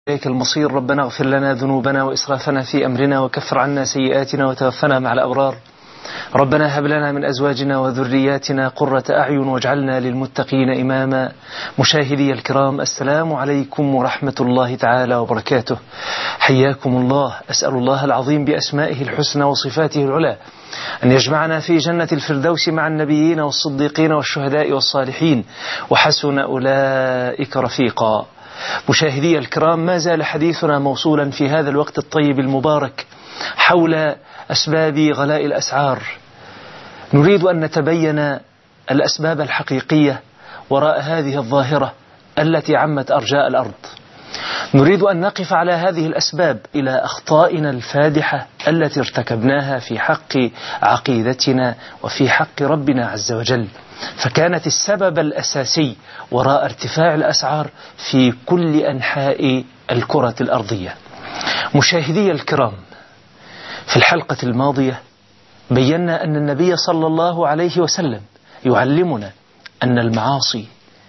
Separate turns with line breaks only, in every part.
إليك المصير. ربنا اغفر لنا ذنوبنا وإسرافنا في أمرنا وكفر عنا سيئاتنا وتوفنا مع الأبرار. ربنا هب لنا من أزواجنا وذرياتنا قرة أعين واجعلنا للمتقين إماما. مشاهدي الكرام، السلام عليكم ورحمة الله تعالى وبركاته. حياكم الله. أسأل الله العظيم بأسمائه الحسنى وصفاته العلى أن يجمعنا في جنة الفردوس مع النبيين والصديقين والشهداء والصالحين وحسن أولئك رفيقا. مشاهدي الكرام، ما زال حديثنا موصولا في هذا الوقت الطيب المبارك حول أسباب غلاء الأسعار. نريد أن نتبين الأسباب الحقيقية وراء هذه الظاهرة التي عمت أرجاء الأرض. نريد أن نقف على هذه الأسباب إلى أخطائنا الفادحة التي ارتكبناها في حق عقيدتنا وفي حق ربنا عز وجل، فكانت السبب الأساسي وراء ارتفاع الأسعار في كل أنحاء الكرة الأرضية. مشاهدي الكرام، في الحلقة الماضية بينا أن النبي صلى الله عليه وسلم يعلمنا أن المعاصي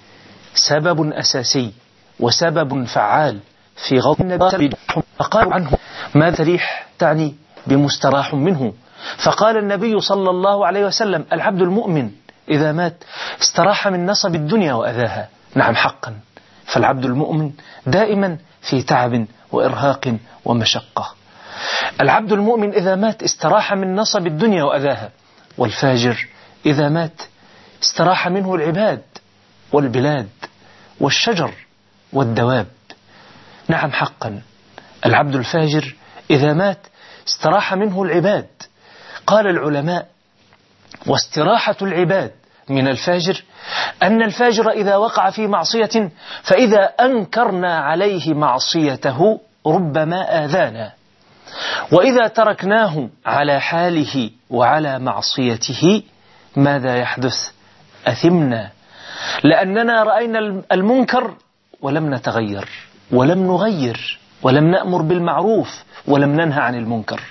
سبب أساسي وسبب فعال في غضب النبي. فقالوا عنه: ماذا تريح تعني بمستراح منه؟ فقال النبي صلى الله عليه وسلم: العبد المؤمن إذا مات استراح من نصب الدنيا وأذاها. نعم حقا، فالعبد المؤمن دائما في تعب وإرهاق ومشقة. العبد المؤمن إذا مات استراح من نصب الدنيا وأذاها، والفاجر إذا مات استراح منه العباد والبلاد والشجر والدواب. نعم حقا، العبد الفاجر إذا مات استراح منه العباد. قال العلماء: واستراحة العباد من الفاجر أن الفاجر إذا وقع في معصية فإذا أنكرنا عليه معصيته ربما آذانا، وإذا تركناه على حاله وعلى معصيته ماذا يحدث؟ أثمنا، لأننا رأينا المنكر ولم نتغير ولم نغير ولم نأمر بالمعروف ولم ننهى عن المنكر.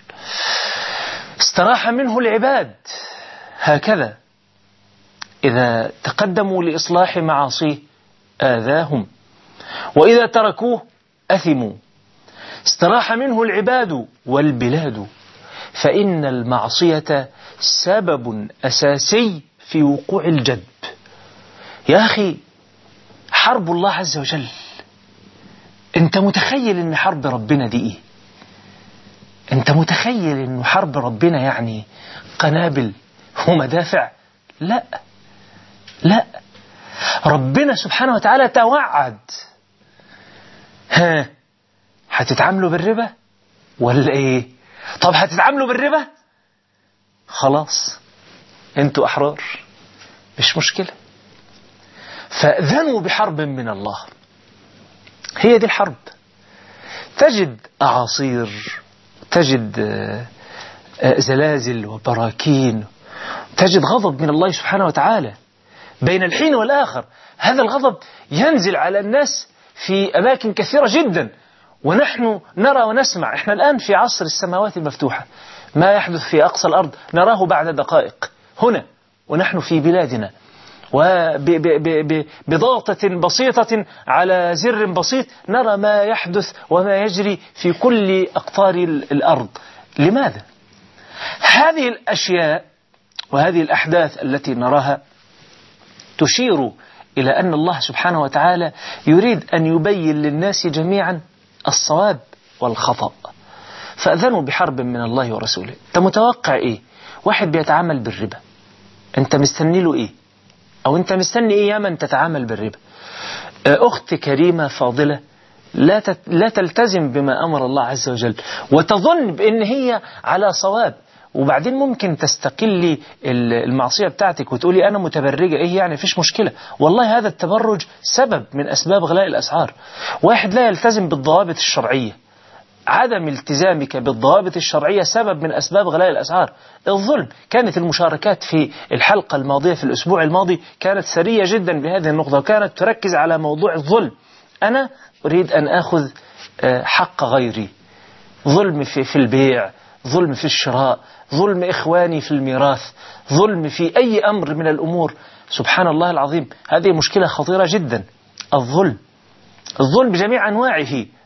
استراح منه العباد هكذا، إذا تقدموا لإصلاح معاصيه آذاهم، وإذا تركوه أثموا. استراح منه العباد والبلاد، فإن المعصية سبب أساسي في وقوع الجدب. يا أخي، حرب الله عز وجل، أنت متخيل أن حرب ربنا دي إيه؟ أنت متخيل أن حرب ربنا يعني قنابل ومدافع؟ لا لا، ربنا سبحانه وتعالى توعد. هتتعاملوا بالربا ولا ايه؟ طب هتتعاملوا بالربا، خلاص انتوا احرار، مش مشكلة. فأذنوا بحرب من الله. هي دي الحرب. تجد أعاصير، تجد زلازل وبراكين، تجد غضب من الله سبحانه وتعالى بين الحين والآخر. هذا الغضب ينزل على الناس في أماكن كثيرة جدا، ونحن نرى ونسمع. احنا الآن في عصر السماوات المفتوحة، ما يحدث في أقصى الأرض نراه بعد دقائق هنا ونحن في بلادنا، وبضغطة بسيطة على زر بسيط نرى ما يحدث وما يجري في كل أقطار الأرض. لماذا؟ هذه الأشياء وهذه الأحداث التي نراها تشير إلى أن الله سبحانه وتعالى يريد أن يبين للناس جميعا الصواب والخطأ. فأذنوا بحرب من الله ورسوله. أنت متوقع إيه؟ واحد بيتعامل بالربا، أنت مستني له إيه؟ أو أنت مستني إيه يا من تتعامل بالربا؟ أخت كريمة فاضلة لا تلتزم بما أمر الله عز وجل وتظن بأن هي على صواب، وبعدين ممكن تستقلي المعصية بتاعتك وتقولي أنا متبرجة، إيه يعني؟ فيش مشكلة. والله هذا التبرج سبب من أسباب غلاء الأسعار. واحد لا يلتزم بالضوابط الشرعية، عدم التزامك بالضوابط الشرعية سبب من أسباب غلاء الأسعار. الظلم. كانت المشاركات في الحلقة الماضية في الأسبوع الماضي كانت ثرية جدا بهذه النقطة، وكانت تركز على موضوع الظلم. أنا أريد أن أخذ حق غيري، ظلم في البيع، ظلم في الشراء، ظلم إخواني في الميراث، ظلم في أي أمر من الأمور. سبحان الله العظيم، هذه مشكلة خطيرة جدا. الظلم بجميع أنواعه،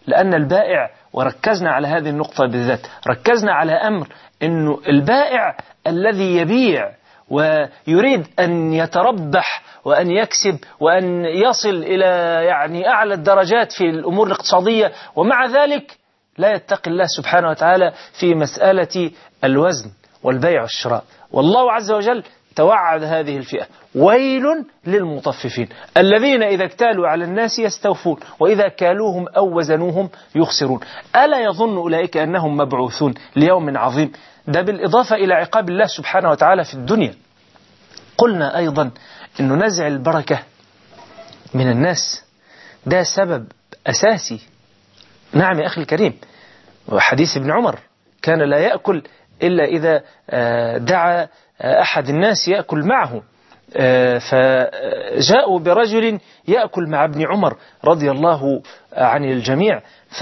لأن البائع، وركزنا على هذه النقطة بالذات، ركزنا على أمر أنه البائع الذي يبيع ويريد أن يتربح وأن يكسب وأن يصل إلى يعني أعلى الدرجات في الأمور الاقتصادية، ومع ذلك لا يتقي الله سبحانه وتعالى في مسألة الوزن والبيع والشراء. والله عز وجل توعد هذه الفئة: ويل للمطففين الذين إذا اكتالوا على الناس يستوفون وإذا كالوهم أو وزنوهم يخسرون. ألا يظن أولئك أنهم مبعوثون ليوم عظيم؟ ده بالإضافة إلى عقاب الله سبحانه وتعالى في الدنيا. قلنا أيضا أن نزع البركة من الناس ده سبب أساسي. نعم يا أخي الكريم، وحديث ابن عمر: كان لا يأكل إلا إذا دعا أحد الناس يأكل معه، فجاءوا برجل يأكل مع ابن عمر رضي الله عن الجميع،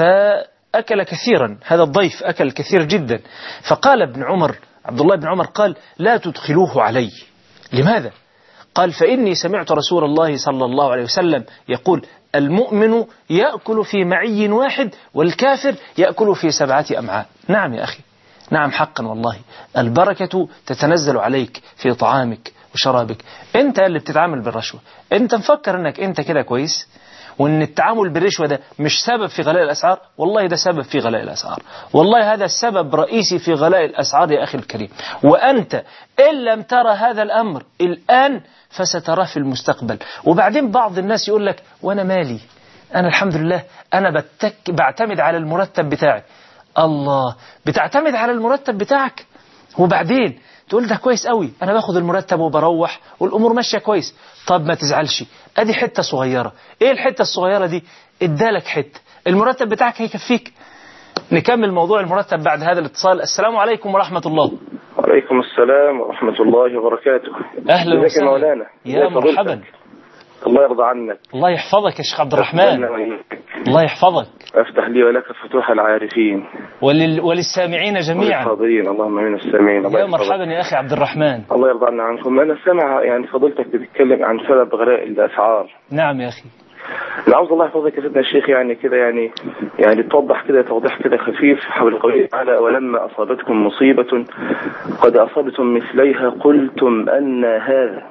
فأكل كثيرا، هذا الضيف أكل كثير جدا، فقال ابن عمر، عبد الله بن عمر قال: لا تدخلوه علي. لماذا؟ قال: فإني سمعت رسول الله صلى الله عليه وسلم يقول: المؤمن يأكل في معي واحد والكافر يأكل في 7 أمعاء. نعم يا أخي، نعم حقا والله، البركة تتنزل عليك في طعامك وشرابك. أنت اللي بتتعامل بالرشوة، أنت مفكر أنك أنت كده كويس، وأن التعامل بالرشوة ده مش سبب في غلاء الأسعار؟ والله ده سبب في غلاء الأسعار، والله هذا السبب رئيسي في غلاء الأسعار يا أخي الكريم. وأنت إن لم ترى هذا الأمر الآن فستراه في المستقبل. وبعدين بعض الناس يقول لك: وأنا مالي، أنا الحمد لله أنا بعتمد على المرتب بتاعي. الله، بتعتمد على المرتب بتاعك وبعدين تقول ده كويس قوي، أنا باخد المرتب وبروح والأمور ماشية كويس. طب ما تزعلش، أدي حتة صغيرة. إيه الحتة الصغيرة دي؟ إدالك حتة، المرتب بتاعك هيكفيك. نكمل موضوع المرتب بعد هذا الاتصال. السلام عليكم ورحمة الله.
وعليكم السلام ورحمة الله وبركاته.
أهلا وسهلا
مولانا.
يا مرحبا.
الله يرضى عنك.
الله يحفظك يا شيخ عبد الرحمن. الله يحفظك.
أفتح لي ولك فتوح العارفين
وللسامعين جميعا.
والحاضرين اللهم امين السامعين.
يا مرحبا يا أخي عبد الرحمن.
الله يرضى عنكم. أنا سمع يعني فضلتك بتتكلم عن سبب غلاء الأسعار.
نعم يا أخي.
أنا عاوز الله يحفظك يا سيدنا الشيخ، يعني كده يعني توضح كده توضيح كده خفيف حول قوله تعالى: ولما أصابتكم مصيبة قد أصبتم مثليها قلتم أن هذا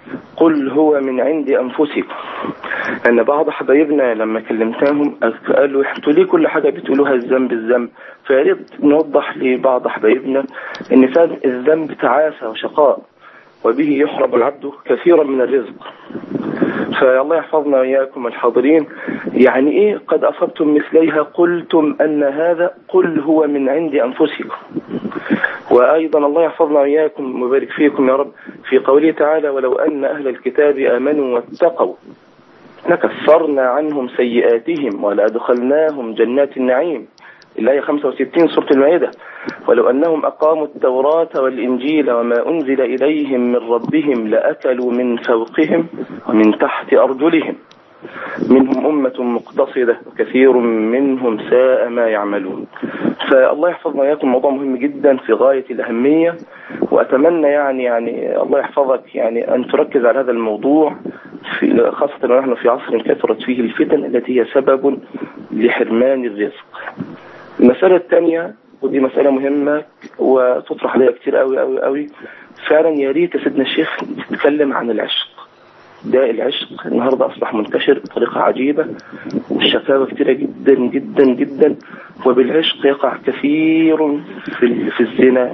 قل هو من عند أنفسكم. أن بعض حبايبنا لما كلمتهم قالوا: انتوا ليه كل حاجة بتقولوها الذنب؟ فياريت نوضح لبعض حبايبنا أن فعلا الذنب تعاسة وشقاء، وبه يحرم العبد كثيرا من الرزق. فالله يحفظنا وإياكم الحاضرين. يعني إيه قد أصبتم مثليها قلتم أن هذا قل هو من عند أنفسكم؟ وأيضا الله يحفظنا وإياكم ويبارك فيكم يا رب في قوله تعالى: ولو أن أهل الكتاب آمنوا واتقوا لكفرنا عنهم سيئاتهم ولأدخلناهم جنات النعيم. الآية 65 سورة المائدة: ولو أنهم أقاموا التوراة والإنجيل وما أنزل إليهم من ربهم لأكلوا من فوقهم ومن تحت أرجلهم منهم أمة مقتصدة وكثير منهم ساء ما يعملون. فالله يحفظنا وإياكم، موضوع مهم جدا في غاية الأهمية، وأتمنى يعني الله يحفظك يعني أن تركز على هذا الموضوع، خاصة ونحن في عصر كثرت فيه الفتن التي هي سبب لحرمان الرزق. المسألة الثانية، ودي مسألة مهمة وتطرح عليها كتير قوي، فعلا يا ريت يا سيدنا الشيخ تتكلم عن العشق. ده العشق النهاردة أصبح منتشر بطريقة عجيبة، والشكاوى كتيرة جدا جدا جدا، وبالعشق يقع كثير في الزنا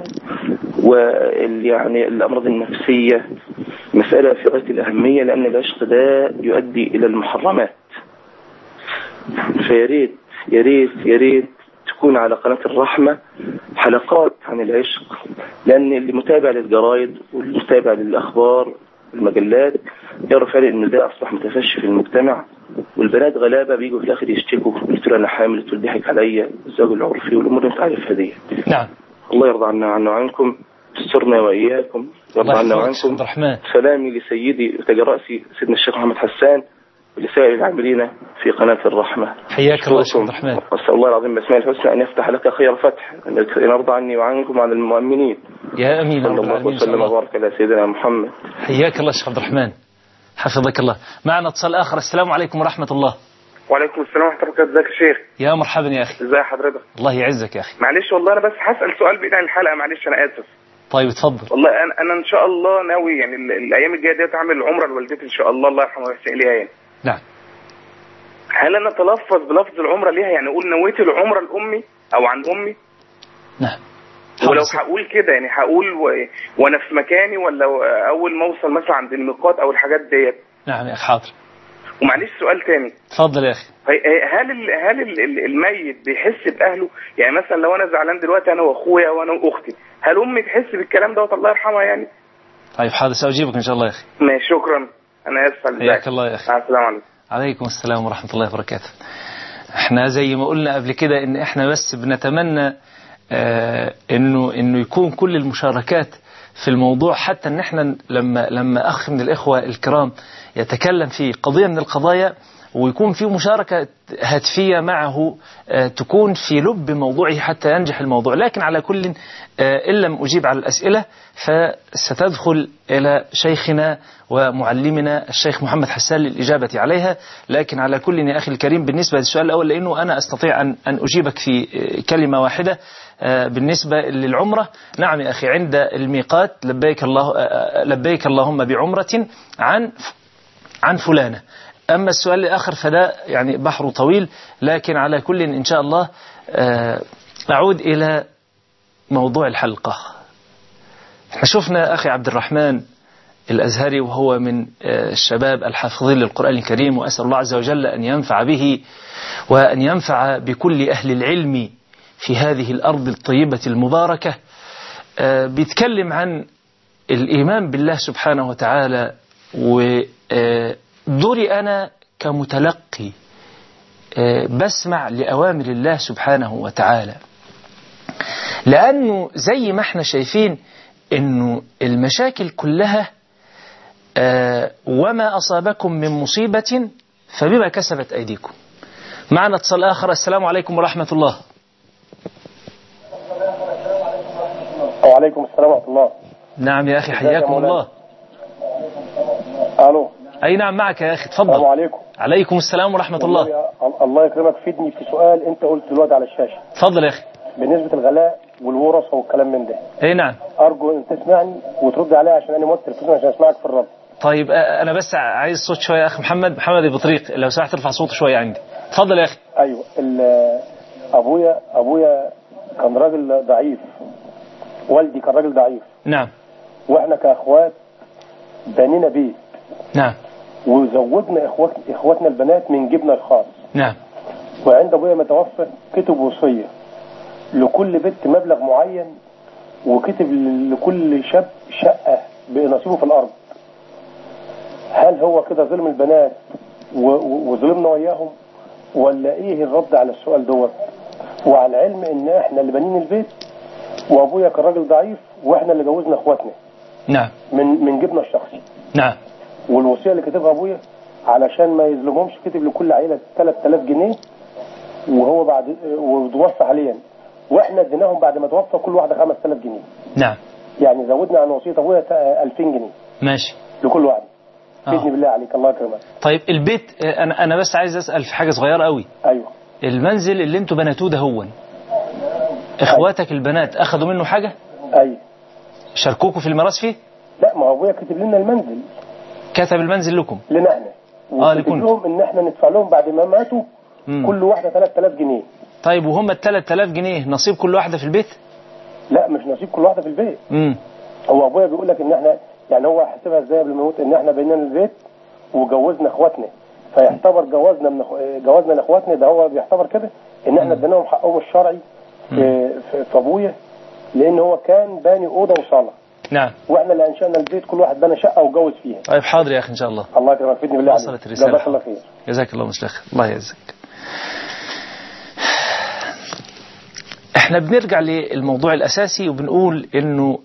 ويعني الأمراض النفسية. مسألة في غاية الأهمية، لأن العشق ده يؤدي إلى المحرمات. فياريت يا ريت يا ريت تكون على قناة الرحمة حلقات عن العشق، لأن اللي متابع للجرايد والمتابع للأخبار المجلات يعرف فعلا ان ده اصبح متفشي في المجتمع، والبنات غلابه بيجوا في الاخر يشتكوا: قلت له انا حامل، قلت له ضحك عليا، الزواج العرفي والامور انت عارفها دي.
نعم.
الله يرضى عنا وعنكم، استرنا واياكم، يرضى عنا وعنكم. سلامي لسيدي وتاج راسي سيدنا الشيخ محمد حسان ولسائر العاملين في قناة الرحمة.
حياك الله شيخ عبد الرحمن.
وأسأل الله العظيم بأسماء الحسنى أن يفتح لك خير فتح، أن يرضى عني وعنكم وعن المؤمنين.
يا أمين.
صلى الله وسلم وبارك على سيدنا محمد.
حياك الله شيخ عبد الرحمن، حفظك الله. معنا اتصال آخر. السلام عليكم ورحمة الله.
وعليكم السلام ورحمة الله وبركاته. ازيك يا شيخ؟
يا مرحبا يا أخي.
ازي حضرتك؟
الله يعزك يا أخي.
معلش والله أنا بس هسأل سؤال بعيد عن الحلقة، معلش أنا آسف.
طيب اتفضل.
والله أنا إن شاء الله ناوي يعني الأيام الجاية ديت أعمل عمرة لوالدتي إن شاء الله، الله يرحمها ويحسن إليها يعني.
نعم.
هل أنا أتلفظ بلفظ العمرة ليها، يعني أقول نويت العمرة لأمي أو عن أمي؟
نعم.
ولو هقول كده يعني هقول وأنا في مكاني، ولا أول ما أوصل مثلا عند الميقات أو الحاجات ديت؟
نعم يا أخي حاضر.
ومعلش سؤال تاني.
اتفضل يا أخي.
هل الميت بيحس بأهله؟ يعني مثلا لو أنا زعلان دلوقتي أنا وأخويا وأنا وأختي، هل أمي تحس بالكلام دوت الله يرحمها يعني؟
طيب حاضر سأجيبك إن شاء الله يا أخي.
ماشي شكرا. أنا آسف على
حياك الله يا أخي.
السلام عليكم.
عليكم السلام ورحمة الله وبركاته. احنا زي ما قلنا قبل كده إن احنا بس بنتمنى إنه يكون كل المشاركات في الموضوع، حتى إن احنا لما أخ من الإخوة الكرام يتكلم في قضية من القضايا ويكون في مشاركة هاتفية معه تكون في لب موضوعه حتى ينجح الموضوع. لكن على كل إن لم أجيب على الأسئلة فستدخل إلى شيخنا ومعلمنا الشيخ محمد حسان للإجابة عليها. لكن على كل يا أخي الكريم بالنسبة للسؤال الأول، لأنه أنا أستطيع أن أجيبك في كلمة واحدة بالنسبة للعمرة. نعم يا أخي، عند الميقات لبيك اللهم بعمرة عن فلانة. أما السؤال الآخر فده يعني بحر طويل، لكن على كل إن شاء الله أعود إلى موضوع الحلقة. احنا شفنا أخي عبد الرحمن الأزهري وهو من الشباب الحافظين للقرآن الكريم، وأسأل الله عز وجل أن ينفع به وأن ينفع بكل أهل العلم في هذه الأرض الطيبة المباركة. بيتكلم عن الإيمان بالله سبحانه وتعالى، ودوري أنا كمتلقي بسمع لأوامر الله سبحانه وتعالى، لأنه زي ما احنا شايفين أنه المشاكل كلها وما أصابكم من مصيبة فبما كسبت أيديكم. معنا اتصال آخر. السلام عليكم ورحمة الله.
وعليكم السلام ورحمة الله.
نعم يا أخي حياكم الله.
ألو.
أي نعم معك يا أخي تفضل.
السلام عليكم.
عليكم السلام ورحمة الله.
الله يكرمك، فيدني في سؤال أنت قلت دلوقتي على الشاشة.
تفضل يا أخي.
بالنسبة للغلاء والورثة والكلام من ده.
أي نعم.
أرجو أن تسمعني وترد عليها عشان أنا موت التلفزيون عشان أسمعك في الرد.
طيب أنا بس عايز صوت شوية يا أخي محمد أبو طريق، لو سمحت ترفع صوته شوية عندي. تفضل يا أخي.
أيوة. أبويا كان راجل ضعيف، والدي كان راجل ضعيف.
نعم.
وإحنا كأخوات بنينا بيت.
نعم.
وزودنا إخواتنا البنات من جبنا الخاص.
نعم.
وعند أبويا ما توفى كتب وصية لكل بنت مبلغ معين، وكتب لكل شاب شقة بنصيبه في الأرض. هل هو كده ظلم البنات وظلمنا وياهم، ولا إيه الرد على السؤال دوت؟ وعلى العلم إن إحنا اللي بنين البيت، وأبويا كان راجل ضعيف، وإحنا اللي جوزنا إخواتنا.
نعم. من
جبنا الشخصي.
نعم.
والوصية اللي كتبها أبويا علشان ما يظلمهمش كتب لكل عائلة 3000 جنيه، وهو بعد وتوفى حاليا، واحنا اديناهم بعد ما توفى كل واحده 5000 جنيه.
نعم.
يعني زودنا عن وصيه ابويا 2000 جنيه.
ماشي.
لكل واحده. باذن بالله عليك، الله يكرمك.
طيب البيت، انا بس عايز اسال في حاجه صغيره قوي.
ايوه.
المنزل اللي انتوا بنيتوه ده هو اخواتك البنات اخذوا منه حاجه؟
ايوه.
شاركوكوا في الميراث فيه؟
لا، ما هو ابويا كتب لنا المنزل.
كتب المنزل لكم؟
لنا احنا. وكتب لهم ان احنا ندفع لهم بعد ما ماتوا كل واحده 3000 جنيه.
طيب وهم ال 3000 جنيه نصيب كل واحده في البيت؟
لا، مش نصيب كل واحده في البيت. هو ابويا بيقول لك ان احنا، يعني هو حسبها ازاي قبل ما يموت، ان احنا بنينا البيت وجوزنا اخواتنا، فيعتبر جوازنا لاخواتنا ده، هو بيعتبر كده ان احنا اديناهم حقهم الشرعي في ابويا، لان هو كان باني اوضه وصاله.
نعم.
واحنا اللي انشانا البيت، كل واحد بنى شقه وجوز فيها.
طيب حاضر يا اخي ان شاء الله.
الله يكرمك، فيدني بالله.
وصلت الرساله.
جزاك الله خير.
جزاك الله خير. الله يجزاك. احنا بنرجع للموضوع الاساسي وبنقول انه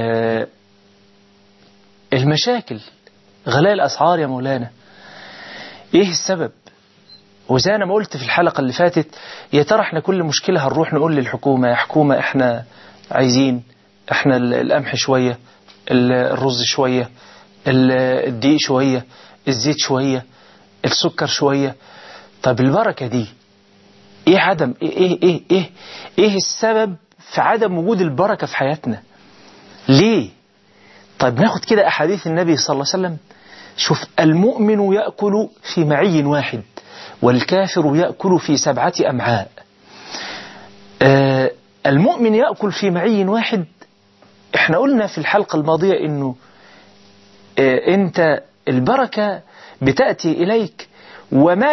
المشاكل غلاء الاسعار يا مولانا، ايه السبب؟ وزي انا ما قلت في الحلقه اللي فاتت، يا ترى احنا كل مشكله هنروح نقول للحكومه يا حكومه احنا عايزين، احنا القمح شويه، الرز شويه، الدقيق شويه، الزيت شويه، السكر شويه. طب البركة دي ايه عدم ايه السبب في عدم وجود البركة في حياتنا؟ ليه؟ طيب ناخد كده احاديث النبي صلى الله عليه وسلم. شوف، المؤمن يأكل في معي واحد والكافر يأكل في 7 أمعاء. المؤمن يأكل في معي واحد. احنا قلنا في الحلقة الماضية انه انت البركة بتأتي إليك وما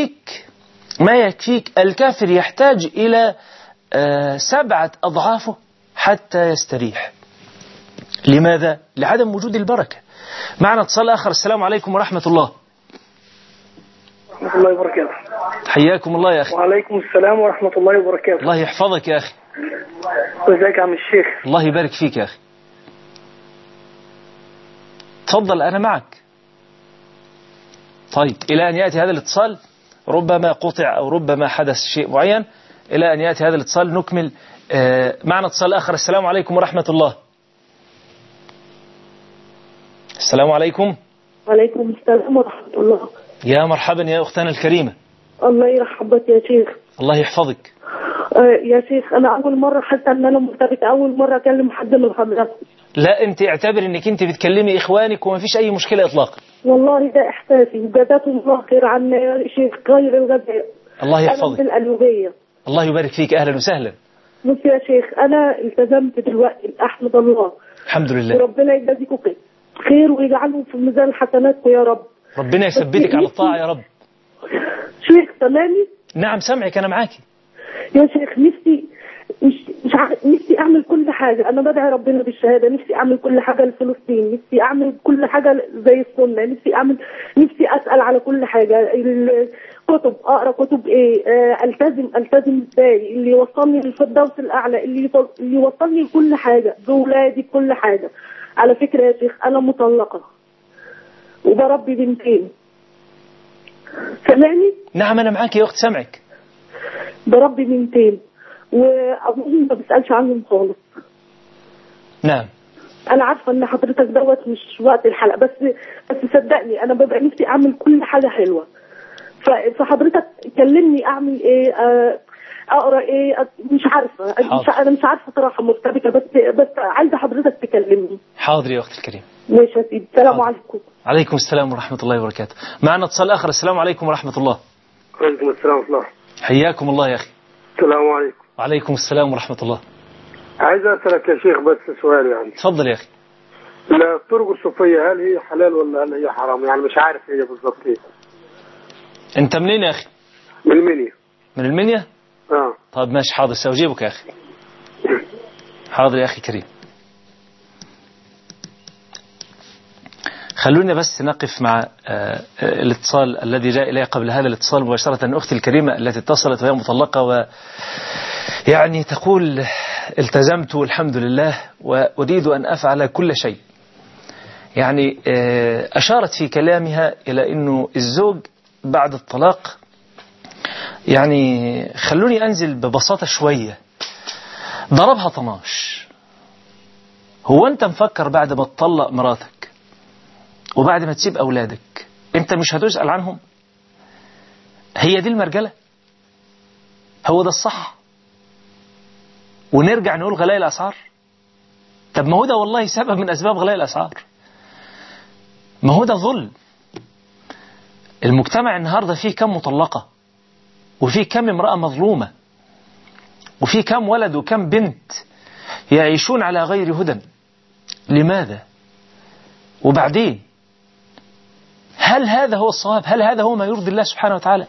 يكفيك الكافر يحتاج إلى 7 أضعافه حتى يستريح. لماذا؟ لعدم وجود البركة. معنا اتصال آخر. السلام عليكم ورحمة الله.
ورحمة الله وبركاته.
حياكم الله يا أخي.
وعليكم السلام ورحمة الله وبركاته.
الله يحفظك يا أخي.
ازيك يا عم الشيخ؟
الله يبارك فيك يا أخي. تفضل أنا معك. طيب إلى أن يأتي هذا الاتصال، ربما قطع أو ربما حدث شيء معين. إلى أن يأتي هذا الاتصال نكمل. معنا اتصال آخر. السلام عليكم ورحمة الله. السلام عليكم.
وعليكم السلام ورحمة الله.
يا مرحبا يا أختنا الكريمة.
الله يرحبك يا شيخ.
الله يحفظك.
يا شيخ أنا أول مرة حاسة أن أنا مرتبطة، أول مرة أكلم حد من حضرتك.
لا أنت اعتبر أنك أنت بتكلمي إخوانك وما فيش أي مشكلة إطلاقا.
والله ده إحساسي، وجزاكم الله خير عنا يا شيخ خير الجزاء.
الله يحفظك.
بالقلوبية.
الله يبارك فيك. أهلا وسهلا.
بص يا شيخ، أنا التزمت دلوقتي، أحمد الله.
الحمد لله.
وربنا يجازيكم خير ويجعلهم في ميزان حسناتكم يا رب.
ربنا يثبتك على الطاعة يا رب.
شيخ سامعني؟
نعم سامعك، أنا معاكي
يا شيخ. نفسي أعمل كل حاجة. أنا بدعي ربنا بالشهادة. نفسي أعمل كل حاجة لفلسطين، نفسي أعمل كل حاجة زي السنة، نفسي أسأل على كل حاجة. الكتب أقرأ كتب إيه، ألتزم إزاي، اللي يوصلني للفردوس الأعلى، اللي يوصلني لكل حاجة، بولادي كل حاجة. على فكرة يا شيخ أنا مطلقة وبربي بنتين. سامعني؟
نعم أنا معاكي يا أخت، سامعك.
بربي بنتين وأبوهم ما بسألش عنهم خالص.
نعم
أنا عارفة إن حضرتك دوت مش وقت الحلقة، بس صدقني أنا ببقى نفسي أعمل كل حاجة حلوة. فحضرتك كلمني أعمل إيه، أقرأ إيه، مش عارفة. أنا مش عارفة صراحة، مرتبكة، بس عايزة حضرتك تكلمني.
حاضر يا أختي الكريم.
ماشي يا سيدي. السلام عليكم.
عليكم السلام ورحمة الله وبركاته. معنا اتصال آخر. السلام عليكم ورحمة الله.
وعليكم السلام ورحمة الله.
حياكم الله يا أخي.
السلام عليكم.
وعليكم السلام ورحمة الله.
عايز أسألك يا شيخ بس سؤال يعني.
تفضل يا أخي.
الطرق الصوفية هل هي حلال ولا هل هي حرام؟ يعني مش عارف هي بالظبط ايه.
أنت منين يا أخي؟
من المنيا.
من المنيا؟ طيب ماشي، حاضر سأجيبك يا أخي. حاضر يا أخي كريم. خلونا بس نقف مع الاتصال الذي جاء إلي قبل هذا الاتصال مباشرة. أختي الكريمة التي اتصلت وهي مطلقة ويعني تقول التزمت والحمد لله وأريد أن أفعل كل شيء. يعني أشارت في كلامها إلى أنه الزوج بعد الطلاق، يعني خلوني أنزل ببساطة شوية، ضربها طناش. هو أنت مفكر بعد ما تطلق مراتك وبعد ما تسيب أولادك أنت مش هتسأل عنهم؟ هي دي المرجلة؟ هو ده الصح؟ ونرجع نقول غلاء الأسعار؟ طب ما هو ده والله سبب من أسباب غلاء الأسعار. ما هو ده ظلم. المجتمع النهاردة فيه كم مطلقة، وفيه كم امرأة مظلومة، وفيه كم ولد وكم بنت يعيشون على غير هدى. لماذا؟ وبعدين هل هذا هو الصواب؟ هل هذا هو ما يرضي الله سبحانه وتعالى؟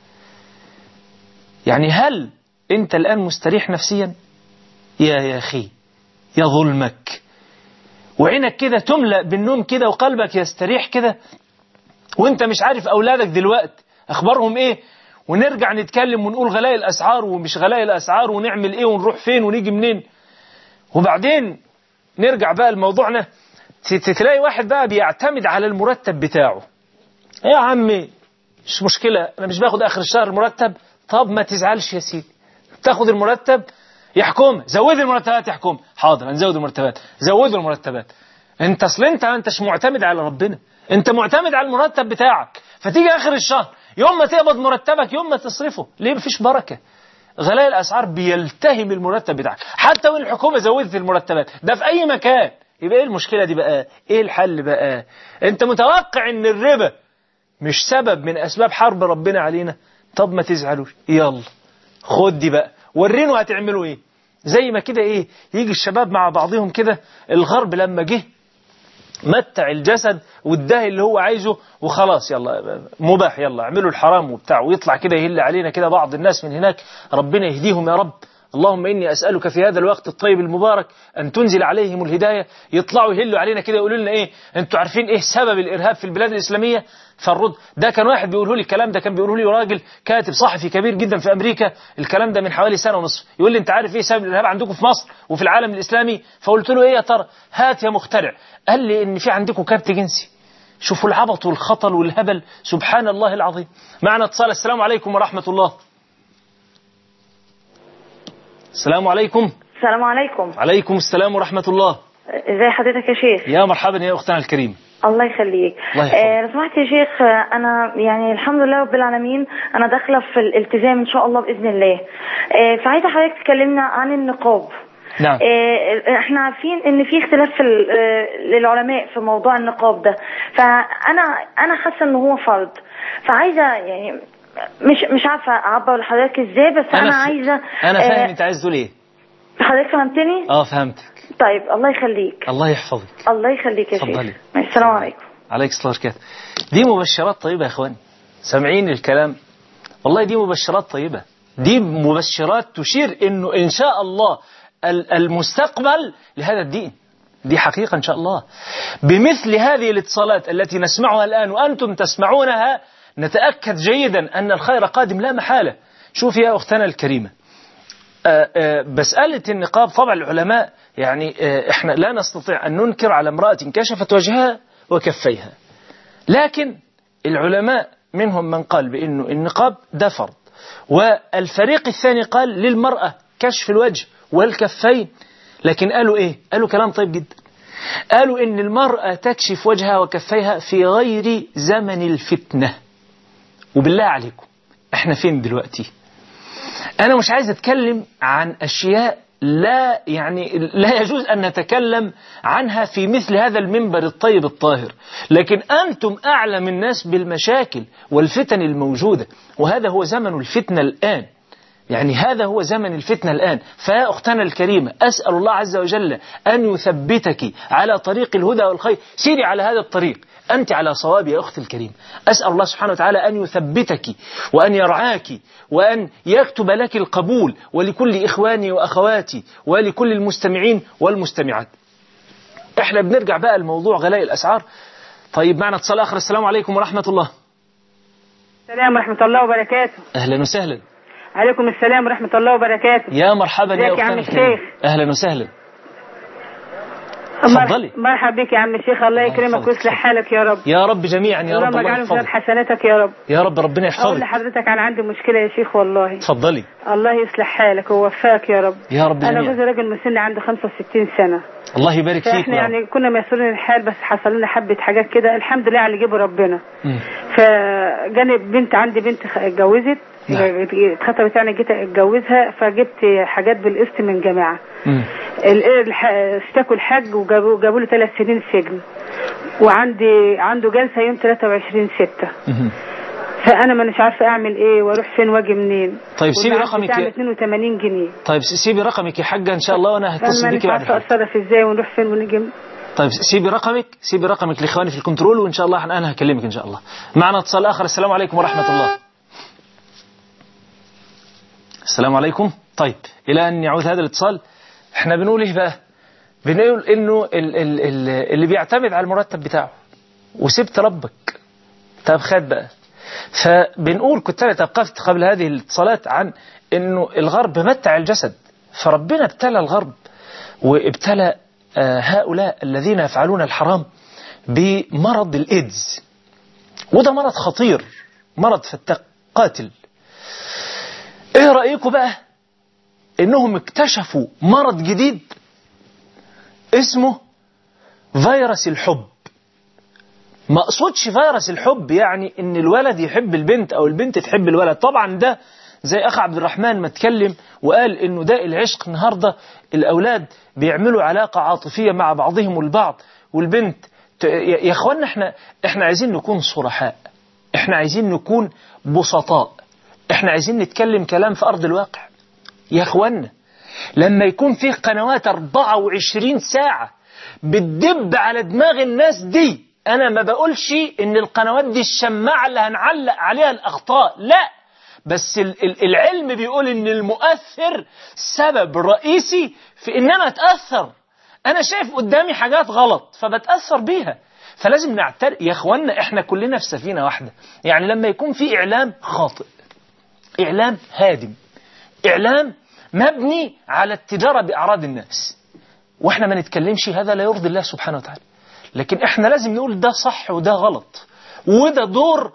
يعني هل أنت الآن مستريح نفسيا؟ يا أخي يا ظلمك، وعينك كده تملأ بالنوم كده وقلبك يستريح كده، وانت مش عارف أولادك دلوقت أخبارهم إيه، ونرجع نتكلم ونقول غلاء الأسعار ومش غلاء الأسعار ونعمل إيه ونروح فين ونيجي منين. وبعدين نرجع بقى لموضوعنا، تلاقي واحد بقى بيعتمد على المرتب بتاعه. يا عمي مش مشكلة، أنا مش باخد آخر الشهر المرتب. طب ما تزعلش يا سيدي، تاخد المرتب يحكم، زود المرتبات يحكم. حاضر هنزود المرتبات، زودوا المرتبات. انت اصل انت انتش معتمد على ربنا، انت معتمد على المرتب بتاعك. فتيجي آخر الشهر يوم ما تقبض مرتبك يوم ما تصرفه. ليه؟ مفيش بركة. غلاء الأسعار بيلتهم المرتب بتاعك، حتى وإن الحكومة زودت المرتبات، ده في أي مكان. يبقى إيه المشكلة دي بقى؟ إيه الحل بقى؟ أنت متوقع إن الربا مش سبب من أسباب حرب ربنا علينا؟ طب ما تزعلوش، يلا خد دي بقى، ورينوا هتعملوا إيه. زي ما كده إيه، يجي الشباب مع بعضهم كده، الغرب لما جه متع الجسد واداه اللي هو عايزه وخلاص، يلا مباح، يلا اعملوا الحرام وبتاع، ويطلع كده يهل علينا كده بعض الناس من هناك، ربنا يهديهم يا رب. اللهم إني أسألك في هذا الوقت الطيب المبارك أن تنزل عليهم الهداية. يطلعوا يهلوا علينا كده يقولوا لنا إيه، أنتوا عارفين إيه سبب الإرهاب في البلاد الإسلامية؟ فالرد ده كان واحد بيقوله لي الكلام ده، كان بيقوله لي راجل كاتب صحفي كبير جدا في أمريكا، الكلام ده من حوالي سنة ونصف، يقول لي أنت عارف إيه سبب الإرهاب عندكم في مصر وفي العالم الإسلامي؟ فقلت له إيه يا ترى؟ هات يا مخترع. قال لي إن في عندكم كارت جنسي. شوفوا العبط والخطل والهبل، سبحان الله العظيم. معنا اتصال. السلام عليكم ورحمة الله. السلام عليكم.
السلام عليكم.
عليكم السلام ورحمة الله.
ازي حضرتك يا شيخ؟
يا مرحبا يا أختنا الكريمة.
الله يخليك. لو سمحت يا شيخ، أنا يعني الحمد لله رب العالمين أنا داخلة في الالتزام إن شاء الله بإذن الله. فعايزة حضرتك تكلمنا عن النقاب.
نعم.
احنا عارفين ان في اختلاف في للعلماء في موضوع النقاب ده، فانا حاسه ان هو فرض، فعايزه يعني مش عارفه اعبر لحضرتك ازاي، بس انا عايزه.
انا فاهم انت عايز تقول ايه.
حضرتك فهمتني؟
فهمتك.
طيب الله يخليك.
الله يحفظك.
الله يخليك يا شيخ.
اتفضلي.
السلام عليكم.
عليك السلام عليكم. دي مبشرات طيبه يا اخواني، سامعين الكلام؟ والله دي مبشرات طيبه، دي مبشرات تشير انه ان شاء الله المستقبل لهذا الدين، دي حقيقة إن شاء الله. بمثل هذه الاتصالات التي نسمعها الآن وأنتم تسمعونها نتأكد جيدا أن الخير قادم لا محالة. شوف يا أختنا الكريمة، مسألة النقاب طبعا العلماء يعني إحنا لا نستطيع أن ننكر على امرأة كشفت وجهها وكفيها، لكن العلماء منهم من قال بأنه النقاب ده فرض، والفريق الثاني قال للمرأة كشف الوجه والكفين. لكن قالوا إيه؟ قالوا كلام طيب جدا، قالوا إن المرأة تكشف وجهها وكفيها في غير زمن الفتنة. وبالله عليكم إحنا فين دلوقتي؟ أنا مش عايز أتكلم عن أشياء لا لا يجوز أن نتكلم عنها في مثل هذا المنبر الطيب الطاهر، لكن أنتم أعلم الناس بالمشاكل والفتن الموجودة، وهذا هو زمن الفتنة الآن. يعني هذا هو زمن الفتنة الآن. فيا أختنا الكريمة، أسأل الله عز وجل أن يثبتك على طريق الهدى والخير. سيري على هذا الطريق، أنت على صواب يا أختي الكريمة. أسأل الله سبحانه وتعالى أن يثبتك وأن يرعاك وأن يكتب لك القبول، ولكل إخواني وأخواتي ولكل المستمعين والمستمعات. إحنا بنرجع بقى لموضوع غلاء الأسعار. طيب معنا اتصال آخر. السلام عليكم ورحمة الله.
السلام ورحمة الله وبركاته.
أهلا وسهلا.
عليكم السلام ورحمة الله وبركاته.
يا مرحبا يا أختنا الكريمة. أهلا وسهلا. تفضلي.
مرحبا بك يا عم الشيخ، الله يكرمك ويصلح حالك يا رب.
يا رب جميعا يا رب.
اللهم اجعله في حسناتك يا رب.
يا رب ربنا يحفظك.
أقول لحضرتك أنا عندي مشكلة يا شيخ والله.
تفضلي.
الله يصلح حالك ويوفقك يا رب.
يا رب جميعا.
أنا جوزي راجل مسن عنده 65 سنة.
الله يبارك فيك.
احنا يعني كنا ميسورين الحال، بس حصل لنا حبة حاجات كده الحمد لله على اللي جابه ربنا. فجاني بنت، عندي بنت اتجوزت، اتخطبت يعني، جيت اتجوزها، فجبت حاجات بالقسط من جماعة. اشتكوا الحج وجابوا له 3 سنين سجن، عنده جلسة يوم 23/6. فأنا ما مش عارفة أعمل إيه وأروح فين واجي منين.
طيب سيبي رقمك.
82 جنيه.
طيب سيبي رقمك يا حاجة إن شاء الله، وأنا هتصل بيكي بعد.
مش عارفة أتصرف إزاي ونروح فين ونيجي.
طيب سيبي رقمك لإخواني في الكنترول، وإن شاء الله أنا هكلمك إن شاء الله. معنا اتصال آخر. السلام عليكم ورحمة الله. السلام عليكم. طيب إلى أن يعود هذا الاتصال، احنا بنقول إيه بقى؟ بنقول إنه اللي بيعتمد على المرتب بتاعه وسبت ربك، طب خد بقى. فبنقول كنت أنا توقفت قبل هذه الاتصالات عن إنه الغرب متع الجسد، فربنا ابتلى الغرب وابتلى هؤلاء الذين يفعلون الحرام بمرض الإيدز، وده مرض خطير، مرض فتاك قاتل. ايه رأيكم بقى انهم اكتشفوا مرض جديد اسمه فيروس الحب. ما أقصدش فيروس الحب يعني إن الولد يحب البنت أو البنت تحب الولد. طبعا ده زي أخ عبد الرحمن ما اتكلم وقال إنه ده العشق. النهاردة الأولاد بيعملوا علاقة عاطفية مع بعضهم البعض، والبنت يا أخوانا إحنا عايزين نكون صرحاء، إحنا عايزين نكون بسطاء، إحنا عايزين نتكلم كلام في أرض الواقع. يا أخوانا لما يكون فيه قنوات 24 ساعة بتدب على دماغ الناس دي، أنا ما بقولش إن القنوات دي الشماعة اللي هنعلق عليها الأخطاء، لا، بس العلم بيقول إن المؤثر سبب رئيسي في إن أنا أتأثر. أنا شايف قدامي حاجات غلط فبتأثر بيها، فلازم نعترف يا أخوانا إحنا كلنا في سفينة واحدة. يعني لما يكون في إعلام خاطئ، إعلام هادم، إعلام مبني على التجارة بأعراض الناس، وإحنا ما نتكلمش، هذا لا يرضي الله سبحانه وتعالى. لكن إحنا لازم نقول ده صح وده غلط، وده دور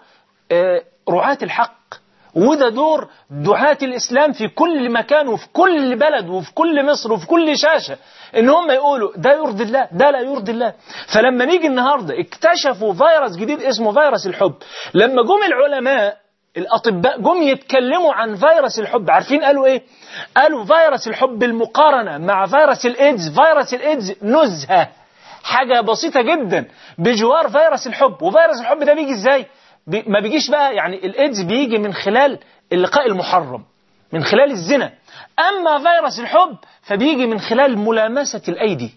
رعاة الحق، وده دور دعاة الإسلام في كل مكان وفي كل بلد وفي كل مصر وفي كل شاشة، إن هم يقولوا ده يرضي الله ده لا يرضي الله. فلما نيجي النهاردة اكتشفوا فيروس جديد اسمه فيروس الحب، لما جم العلماء الأطباء جم يتكلموا عن فيروس الحب، عارفين قالوا إيه؟ قالوا فيروس الحب المقارنة مع فيروس الإيدز، فيروس الإيدز نزهة، حاجة بسيطة جدا بجوار فيروس الحب. وفيروس الحب ده بيجي إزاي؟ ما بيجيش بقى، يعني الإيدز بيجي من خلال اللقاء المحرم، من خلال الزنا، أما فيروس الحب فبيجي من خلال ملامسة الأيدي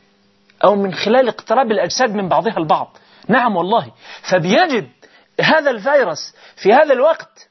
أو من خلال اقتراب الأجساد من بعضها البعض. نعم والله. فبيجد هذا الفيروس في هذا الوقت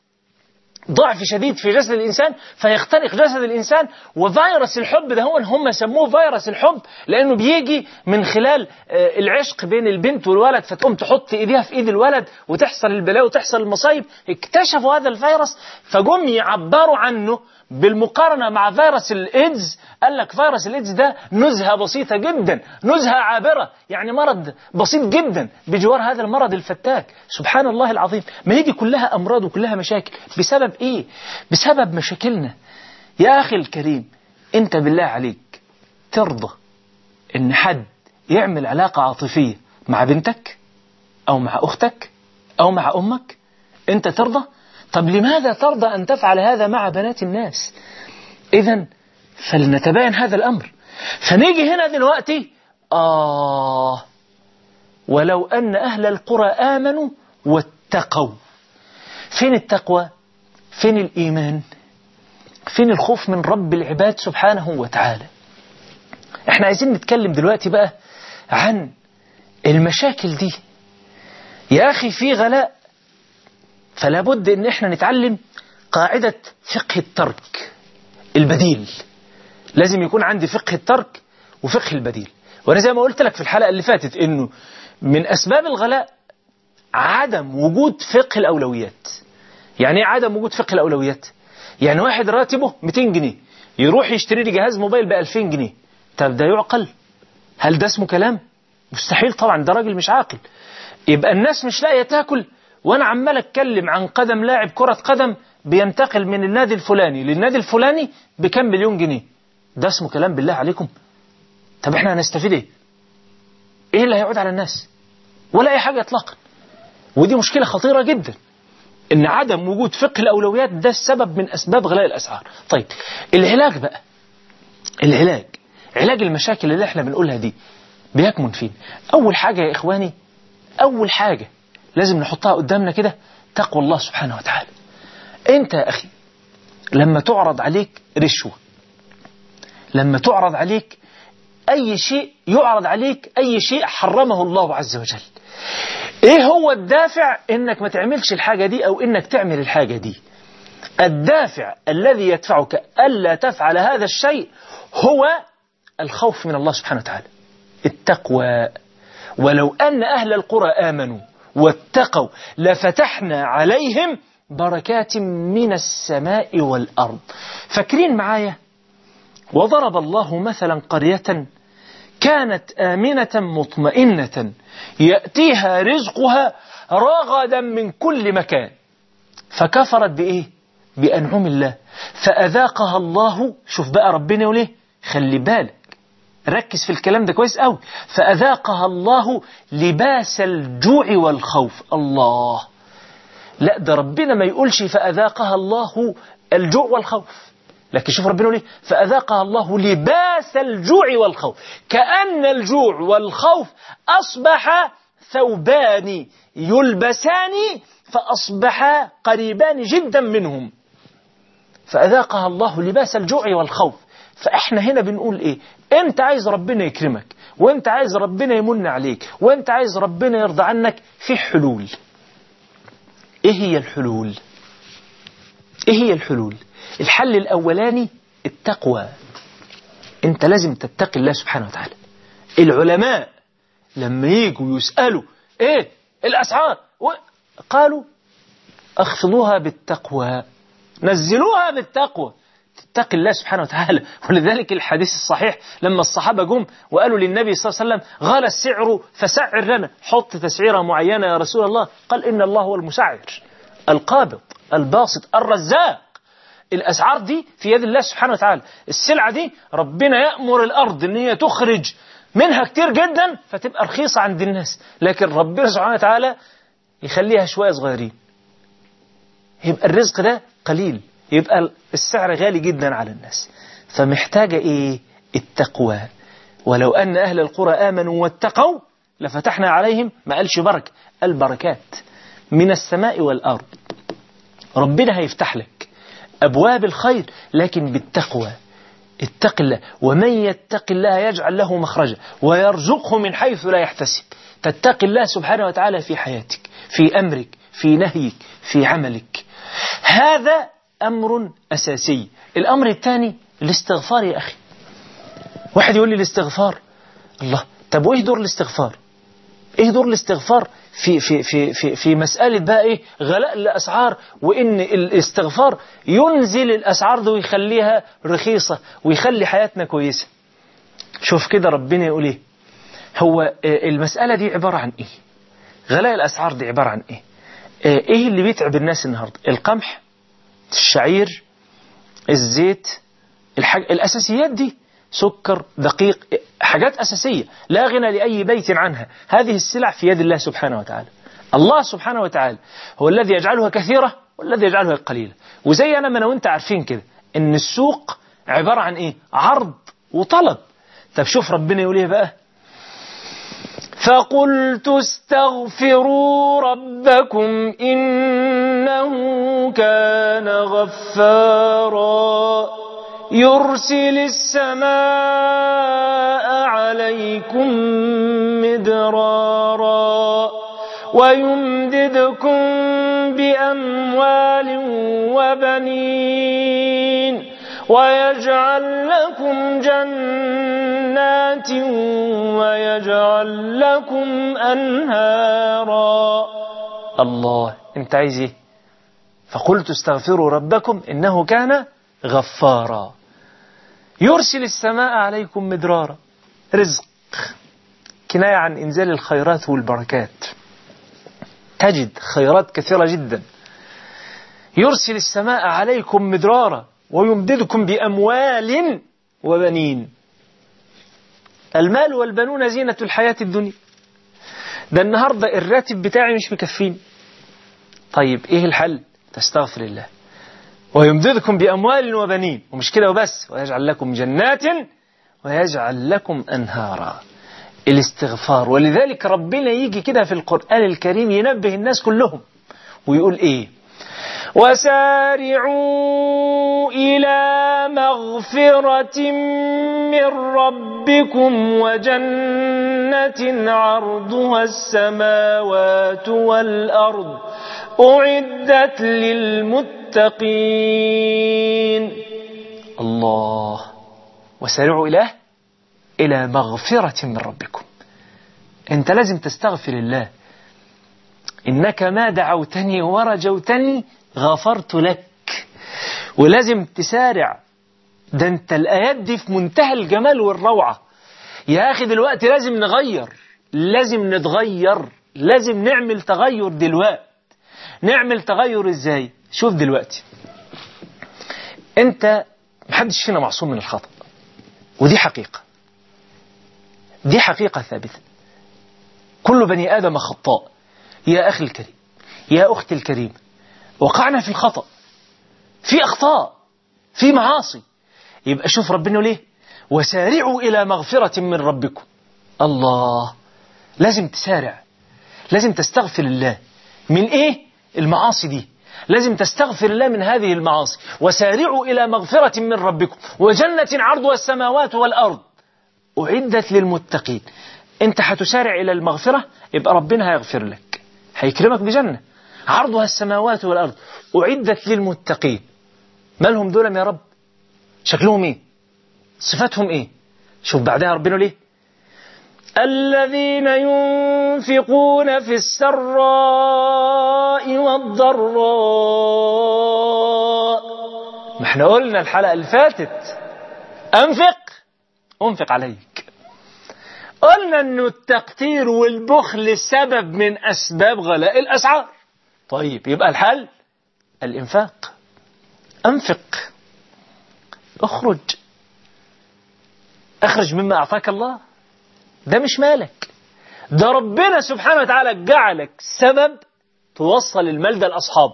ضعف شديد في جسد الإنسان فيختنق جسد الإنسان. وفيروس الحب ده هو هم سموه فيروس الحب لأنه بيجي من خلال العشق بين البنت والولد، فتقوم تحط إيديها في إيد الولد وتحصل البلاء وتحصل المصايب. اكتشفوا هذا الفيروس فجم يعبروا عنه بالمقارنة مع فيروس الإيدز. قال لك فيروس الإيدز ده نزهة بسيطة جدا، نزهة عابرة، يعني مرض بسيط جدا بجوار هذا المرض الفتاك. سبحان الله العظيم. ما هي دي كلها أمراض وكلها مشاكل. بسبب إيه؟ بسبب مشاكلنا. يا أخي الكريم، أنت بالله عليك ترضى إن حد يعمل علاقة عاطفية مع بنتك أو مع أختك أو مع أمك؟ أنت ترضى؟ طب لماذا ترضى أن تفعل هذا مع بنات الناس؟ إذن فلنتبين هذا الأمر. فنيجي هنا دلوقتي ولو أن أهل القرى آمنوا واتقوا. فين التقوى؟ فين الإيمان؟ فين الخوف من رب العباد سبحانه وتعالى؟ احنا عايزين نتكلم دلوقتي بقى عن المشاكل دي. يا أخي في غلاء، فلا بد ان احنا نتعلم قاعدة فقه الترك البديل. لازم يكون عندي فقه الترك وفقه البديل. وانا زي ما قلت لك في الحلقة اللي فاتت انه من اسباب الغلاء عدم وجود فقه الاولويات. يعني ايه عدم وجود فقه الاولويات؟ يعني واحد راتبه 200 جنيه يروح يشتري لي جهاز موبايل ب 2000 جنيه. طب ده يعقل؟ هل ده اسمه كلام؟ مستحيل طبعا، ده راجل مش عاقل. يبقى الناس مش لاقيه تاكل وانا عمال اتكلم عن قدم لاعب كرة قدم بينتقل من النادي الفلاني للنادي الفلاني بكم مليون جنيه. ده اسمه كلام بالله عليكم؟ طب احنا هنستفيد ايه؟ ايه اللي هيعود على الناس؟ ولا اي حاجة اطلاقا. ودي مشكلة خطيرة جدا، ان عدم وجود فقه الاولويات ده السبب من اسباب غلاء الاسعار. طيب العلاج بقى، علاج المشاكل اللي احنا بنقولها دي بيكمن فين؟ اول حاجة يا اخواني، اول حاجة لازم نحطها قدامنا كده تقوى الله سبحانه وتعالى. انت يا اخي لما تعرض عليك رشوة، لما تعرض عليك اي شيء، يعرض عليك اي شيء حرمه الله عز وجل، ايه هو الدافع انك ما تعملش الحاجة دي او انك تعمل الحاجة دي؟ الدافع الذي يدفعك الا تفعل هذا الشيء هو الخوف من الله سبحانه وتعالى، التقوى. ولو ان اهل القرى امنوا واتقوا لفتحنا عليهم بركات من السماء والأرض. فاكرين معايا؟ وضرب الله مثلا قرية كانت آمنة مطمئنة يأتيها رزقها رغدا من كل مكان فكفرت بإيه؟ بأنعم الله فأذاقها الله. شوف بقى ربنا يقول إيه؟ خلي بالك، ركز في الكلام ده كويس قوي. فأذاقها الله لباس الجوع والخوف. الله، لا ده ربنا ما يقولش فأذاقها الله الجوع والخوف، لكن شوف ربنا يقول ايه؟ فأذاقها الله لباس الجوع والخوف، كأن الجوع والخوف أصبح ثوبان يلبسان فأصبحا قريبان جدا منهم. فأذاقها الله لباس الجوع والخوف. فإحنا هنا بنقول إيه؟ أنت عايز ربنا يكرمك، وأنت عايز ربنا يمن عليك، وأنت عايز ربنا يرضى عنك، في حلول. إيه هي الحلول؟ إيه هي الحلول؟ الحل الأولاني التقوى. أنت لازم تتقي الله سبحانه وتعالى. العلماء لما يجوا يسألوا إيه الأسعار، قالوا أخفضوها بالتقوى، نزلوها بالتقوى، تتقي الله سبحانه وتعالى. ولذلك الحديث الصحيح لما الصحابة جم وقالوا للنبي صلى الله عليه وسلم غلى السعر فسعر لنا، حط تسعيرة معينة يا رسول الله. قال إن الله هو المسعر القابض الباسط الرزاق. الأسعار دي في يد الله سبحانه وتعالى. السلعة دي ربنا يأمر الأرض إن هي تخرج منها كتير جدا فتبقى رخيصة عند الناس، لكن ربنا سبحانه وتعالى يخليها شوية صغيرين، يبقى الرزق ده قليل، يبقى السعر غالي جدا على الناس. فمحتاجة إيه؟ التقوى. ولو أن أهل القرى آمنوا واتقوا لفتحنا عليهم، ما قالش بركة، البركات من السماء والأرض. ربنا هيفتح لك أبواب الخير لكن بالتقوى. اتق الله، ومن يتق الله يجعل له مخرجا ويرزقه من حيث لا يحتسب. تتقي الله سبحانه وتعالى في حياتك، في أمرك، في نهيك، في عملك. هذا أمر أساسي. الأمر الثاني الاستغفار. يا أخي واحد يقول لي الاستغفار، الله، طب وإيه دور الاستغفار؟ إيه دور الاستغفار في مسألة بقى إيه غلاء الأسعار، وإن الاستغفار ينزل الأسعار دي ويخليها رخيصة ويخلي حياتنا كويسة؟ شوف كده ربنا يقول إيه. هو المسألة دي عبارة عن إيه؟ غلاء الأسعار دي عبارة عن إيه؟ إيه اللي بيتعب الناس النهاردة؟ القمح، الشعير، الزيت، الأساسيات دي، سكر، دقيق، حاجات أساسية لا غنى لأي بيت عنها. هذه السلع في يد الله سبحانه وتعالى. الله سبحانه وتعالى هو الذي يجعلها كثيرة والذي يجعلها قليلة. وزي أنا وأنت عارفين كده إن السوق عبارة عن إيه؟ عرض وطلب. طب شوف ربنا يقول إيه بقى؟ فقلت استغفروا ربكم إنه كان غفارا يرسل السماء عليكم مدرارا ويمددكم بأموال وبنين ويجعل لكم جنات ويجعل لكم أنهارا. الله، انت عايز ايه؟ فقلت استغفروا ربكم إنه كان غفارا يرسل السماء عليكم مدرارا. رزق، كناية عن إنزال الخيرات والبركات. تجد خيرات كثيرة جدا. يرسل السماء عليكم مدرارا ويمددكم بأموال وبنين. المال والبنون زينة الحياة الدنيا. ده النهاردة الراتب بتاعي مش مكفيني. طيب ايه الحل؟ تستغفر الله ويمددكم بأموال وبنين. ومش كده وبس، ويجعل لكم جنات ويجعل لكم أنهارا. الاستغفار. ولذلك ربنا يجي كده في القرآن الكريم ينبه الناس كلهم ويقول ايه؟ وسارعوا إلى مغفرة من ربكم وجنة عرضها السماوات والأرض أعدت للمتقين. الله، وسارعوا إلى مغفرة من ربكم. أنت لازم تستغفر الله. إنك ما دعوتني ورجوتني غفرت لك. ولازم تسارع. ده انت الآيات دي في منتهى الجمال والروعة. يا أخي دلوقتي لازم نغير، لازم نتغير، لازم نعمل تغير دلوقتي. نعمل تغير ازاي؟ شوف دلوقتي، انت محدش فينا معصوم من الخطأ، ودي حقيقة. دي حقيقة ثابتة. كل بني آدم خطاء. يا أخي الكريم، يا أختي الكريمة، وقعنا في الخطأ، في أخطاء، في معاصي. يبقى شوف ربنا ليه: وسارعوا إلى مغفرة من ربكم. الله، لازم تسارع، لازم تستغفر الله من إيه؟ المعاصي دي، لازم تستغفر الله من هذه المعاصي. وسارعوا إلى مغفرة من ربكم وجنة عرضها السماوات والأرض أعدت للمتقين. أنت هتسارع إلى المغفرة، يبقى ربنا هيغفر لك، هيكرمك بجنة عرضها السماوات والأرض أعدت للمتقين. مالهم دول يا رب؟ شكلهم إيه؟ صفاتهم إيه؟ شوف بعدها ربنا ليه: الذين ينفقون في السراء والضراء. ما احنا قلنا الحلقة اللي فاتت أنفق عليك. قلنا أنه التقتير والبخل سبب من أسباب غلاء الأسعار. طيب يبقى الحل الإنفاق. أنفق، أخرج مما أعطاك الله. ده مش مالك، ده ربنا سبحانه وتعالى جعلك سبب توصل المال ده لأصحابه.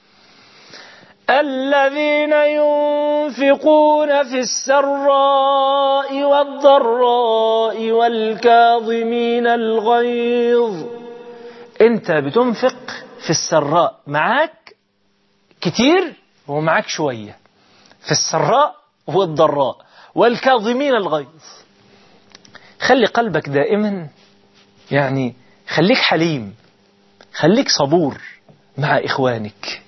الذين ينفقون في السراء والضراء والكاظمين الغيظ. انت بتنفق في السراء، معاك كتير ومعاك شوية، في السراء والضراء والكاظمين الغيظ. خلي قلبك دائما، يعني خليك حليم، خليك صبور مع إخوانك.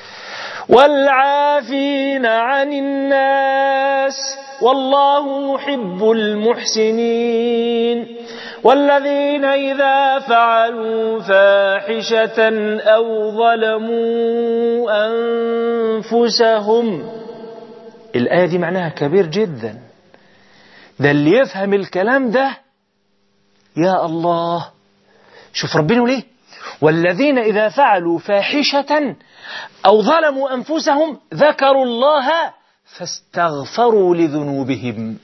والعافين عن الناس والله يحب المحسنين. والذين إذا فعلوا فاحشة أو ظلموا أنفسهم. الآية دي معناها كبير جدا، ده اللي يفهم الكلام ده يا الله. شوف ربنا ليه: والذين إذا فعلوا فاحشة أو ظلموا أنفسهم ذكروا الله فاستغفروا لذنوبهم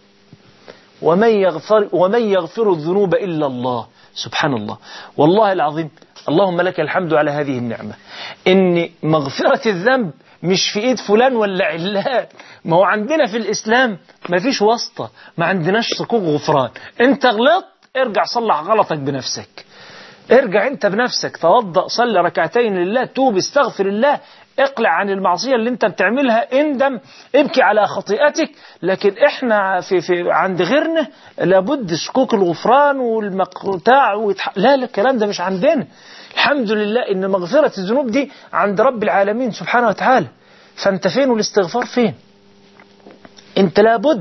ومن يغفر الذنوب إلا الله. سبحان الله، والله العظيم. اللهم لك الحمد على هذه النعمة، إن مغفرة الذنب مش في إيد فلان ولا علان. ما هو عندنا في الإسلام ما فيش واسطة، ما عندناش صكوك غفران. أنت غلطت، ارجع صلح غلطك بنفسك، ارجع أنت بنفسك، توضأ، صلي ركعتين لله، توب، استغفر الله، اقلع عن المعصية اللي انت بتعملها، اندم، ابكي على خطيئتك. لكن احنا في عند غيرنا لابد صكوك الغفران والمقطاع لا الكلام ده مش عندنا. الحمد لله ان مغفرة الذنوب دي عند رب العالمين سبحانه وتعالى. فانت فين والاستغفار فين؟ انت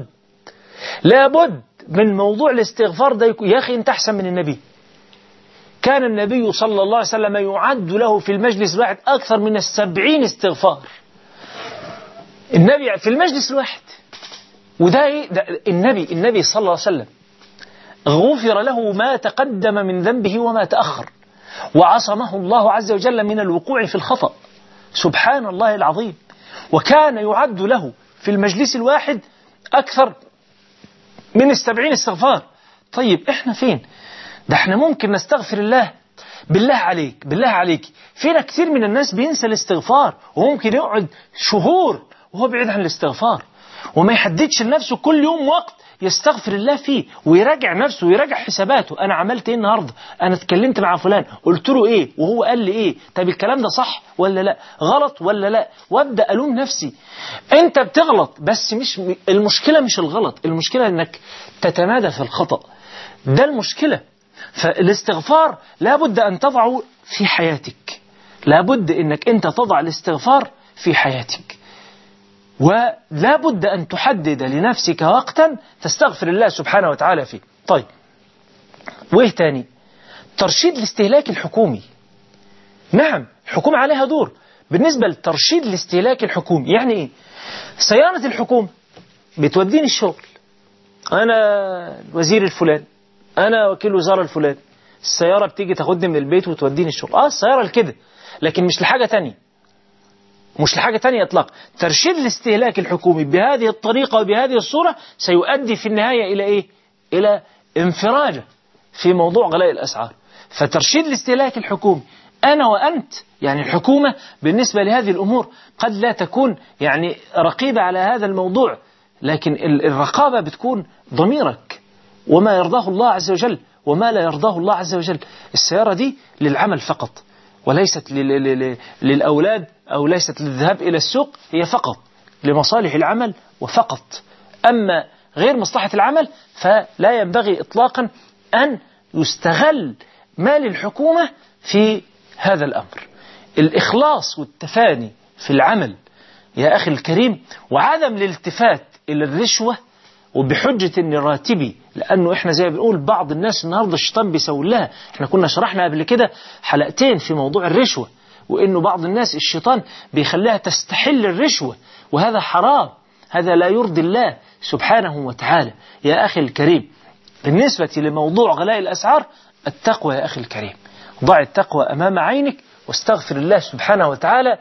لابد من موضوع الاستغفار ده. يا اخي انت احسن من النبي. كان النبي صلى الله عليه وسلم يعد له في المجلس الواحد أكثر من 70 استغفار. النبي في المجلس الواحد. وده إيه؟ النبي صلى الله عليه وسلم غفر له ما تقدم من ذنبه وما تأخر، وعصمه الله عز وجل من الوقوع في الخطأ. سبحان الله العظيم. وكان يعد له في المجلس الواحد أكثر من 70 استغفار. طيب إحنا فين؟ ده احنا ممكن نستغفر الله. بالله عليك فينا كثير من الناس بينسى الاستغفار، وممكن يقعد شهور وهو بعيد عن الاستغفار، وما يحددش لنفسه كل يوم وقت يستغفر الله فيه، ويراجع نفسه ويراجع حساباته. انا عملت ايه النهارده؟ انا اتكلمت مع فلان قلت له ايه وهو قال لي ايه؟ طب الكلام ده صح ولا لا؟ غلط ولا لا؟ وابدا الوم نفسي. انت بتغلط، بس مش المشكله مش الغلط، المشكله انك تتمادى في الخطأ. ده المشكله. فالاستغفار لابد أن تضعه في حياتك، لابد أنك أنت تضع الاستغفار في حياتك، ولابد أن تحدد لنفسك وقتا تستغفر الله سبحانه وتعالى فيه. طيب، وإيه تاني؟ ترشيد الاستهلاك الحكومي. نعم، الحكومة عليها دور بالنسبة لترشيد الاستهلاك الحكومي. يعني إيه؟ سيارة الحكومة بتوديني الشغل، أنا الوزير الفلاني، أنا وكيل وزارة الفلاني، السيارة بتيجي تاخدني من البيت وتوديني الشغل. السيارة لكده، لكن مش لحاجة تانية، مش لحاجة تانية إطلاقا. ترشيد الاستهلاك الحكومي بهذه الطريقة وبهذه الصورة سيؤدي في النهاية إلى إيه؟ إلى انفراجة في موضوع غلاء الأسعار. فترشيد الاستهلاك الحكومي، أنا وأنت يعني الحكومة بالنسبة لهذه الأمور قد لا تكون يعني رقيبة على هذا الموضوع، لكن الرقابة بتكون ضميرك وما يرضاه الله عز وجل وما لا يرضاه الله عز وجل. السيارة دي للعمل فقط وليست للأولاد أو ليست للذهاب إلى السوق، هي فقط لمصالح العمل وفقط. أما غير مصلحة العمل فلا ينبغي إطلاقا أن يستغل مال الحكومة في هذا الأمر. الإخلاص والتفاني في العمل يا أخي الكريم، وعدم الالتفات إلى الرشوة وبحجة إن راتبي، لأنه إحنا زي ما بنقول بعض الناس النهاردة الشيطان بيسول لها. إحنا كنا شرحنا قبل كده حلقتين في موضوع الرشوة، وإنه بعض الناس الشيطان بيخليها تستحل الرشوة، وهذا حرام، هذا لا يرضي الله سبحانه وتعالى. يا أخي الكريم، بالنسبة لموضوع غلاء الأسعار، التقوى يا أخي الكريم، ضع التقوى أمام عينك واستغفر الله سبحانه وتعالى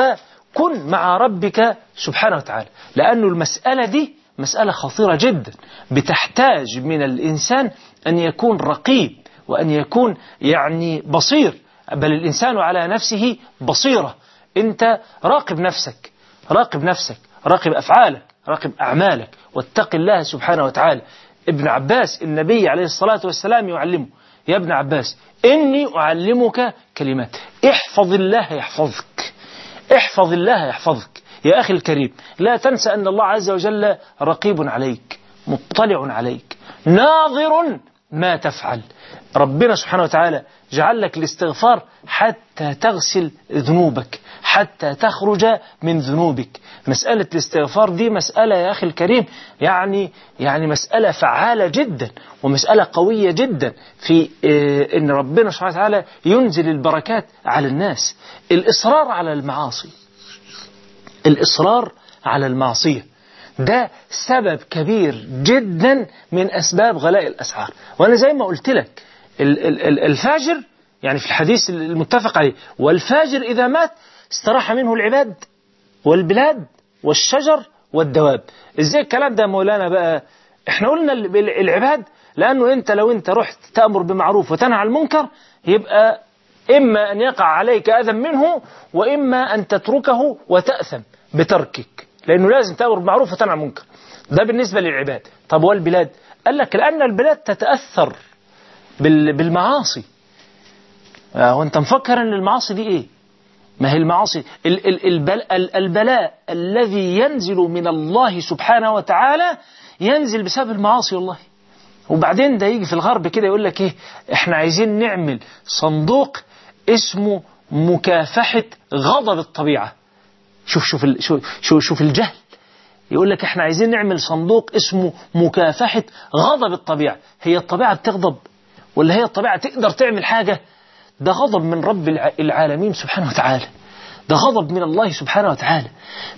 وكن مع ربك سبحانه وتعالى، لأنه المسألة دي مسألة خطيرة جدا، بتحتاج من الإنسان أن يكون رقيب وأن يكون يعني بصير، بل الإنسان على نفسه بصيرة. أنت راقب نفسك، راقب نفسك، راقب أفعالك، راقب أعمالك، واتق الله سبحانه وتعالى. ابن عباس النبي عليه الصلاة والسلام يعلمه: يا ابن عباس إني أعلمك كلمات، احفظ الله يحفظك، احفظ الله يحفظك. يا أخي الكريم، لا تنسى أن الله عز وجل رقيب عليك، مطلع عليك، ناظر ما تفعل. ربنا سبحانه وتعالى جعل لك الاستغفار حتى تغسل ذنوبك، حتى تخرج من ذنوبك. مسألة الاستغفار دي مسألة يا أخي الكريم يعني مسألة فعالة جدا ومسألة قوية جدا في إن ربنا سبحانه وتعالى ينزل البركات على الناس. الإصرار على المعاصي، الإصرار على المعصية ده سبب كبير جدا من أسباب غلاء الأسعار. وأنا زي ما قلت لك الفاجر يعني في الحديث المتفق عليه: والفاجر إذا مات استراح منه العباد والبلاد والشجر والدواب. إزاي الكلام ده مولانا بقى؟ إحنا قلنا العباد لأنه أنت لو أنت رحت تأمر بمعروف وتنهى عن المنكر يبقى إما أن يقع عليك أذى منه وإما أن تتركه وتأثم بتركك، لأنه لازم تأمر بمعروف وتنهى عن المنكر. ده بالنسبة للعباد. طب والبلاد؟ قال لك لأن البلاد تتأثر بالمعاصي. وأنت مفكر أن المعاصي دي إيه؟ ما هي المعاصي البلاء الذي ينزل من الله سبحانه وتعالى ينزل بسبب المعاصي والله. وبعدين ده يجي في الغرب كده يقول لك إيه؟ إحنا عايزين نعمل صندوق اسمه مكافحة غضب الطبيعة. شوف الجهل. يقول لك إحنا عايزين نعمل صندوق اسمه مكافحة غضب الطبيعة. هي الطبيعة بتغضب ولا هي الطبيعة تقدر تعمل حاجة؟ ده غضب من رب العالمين سبحانه وتعالى، ده غضب من الله سبحانه وتعالى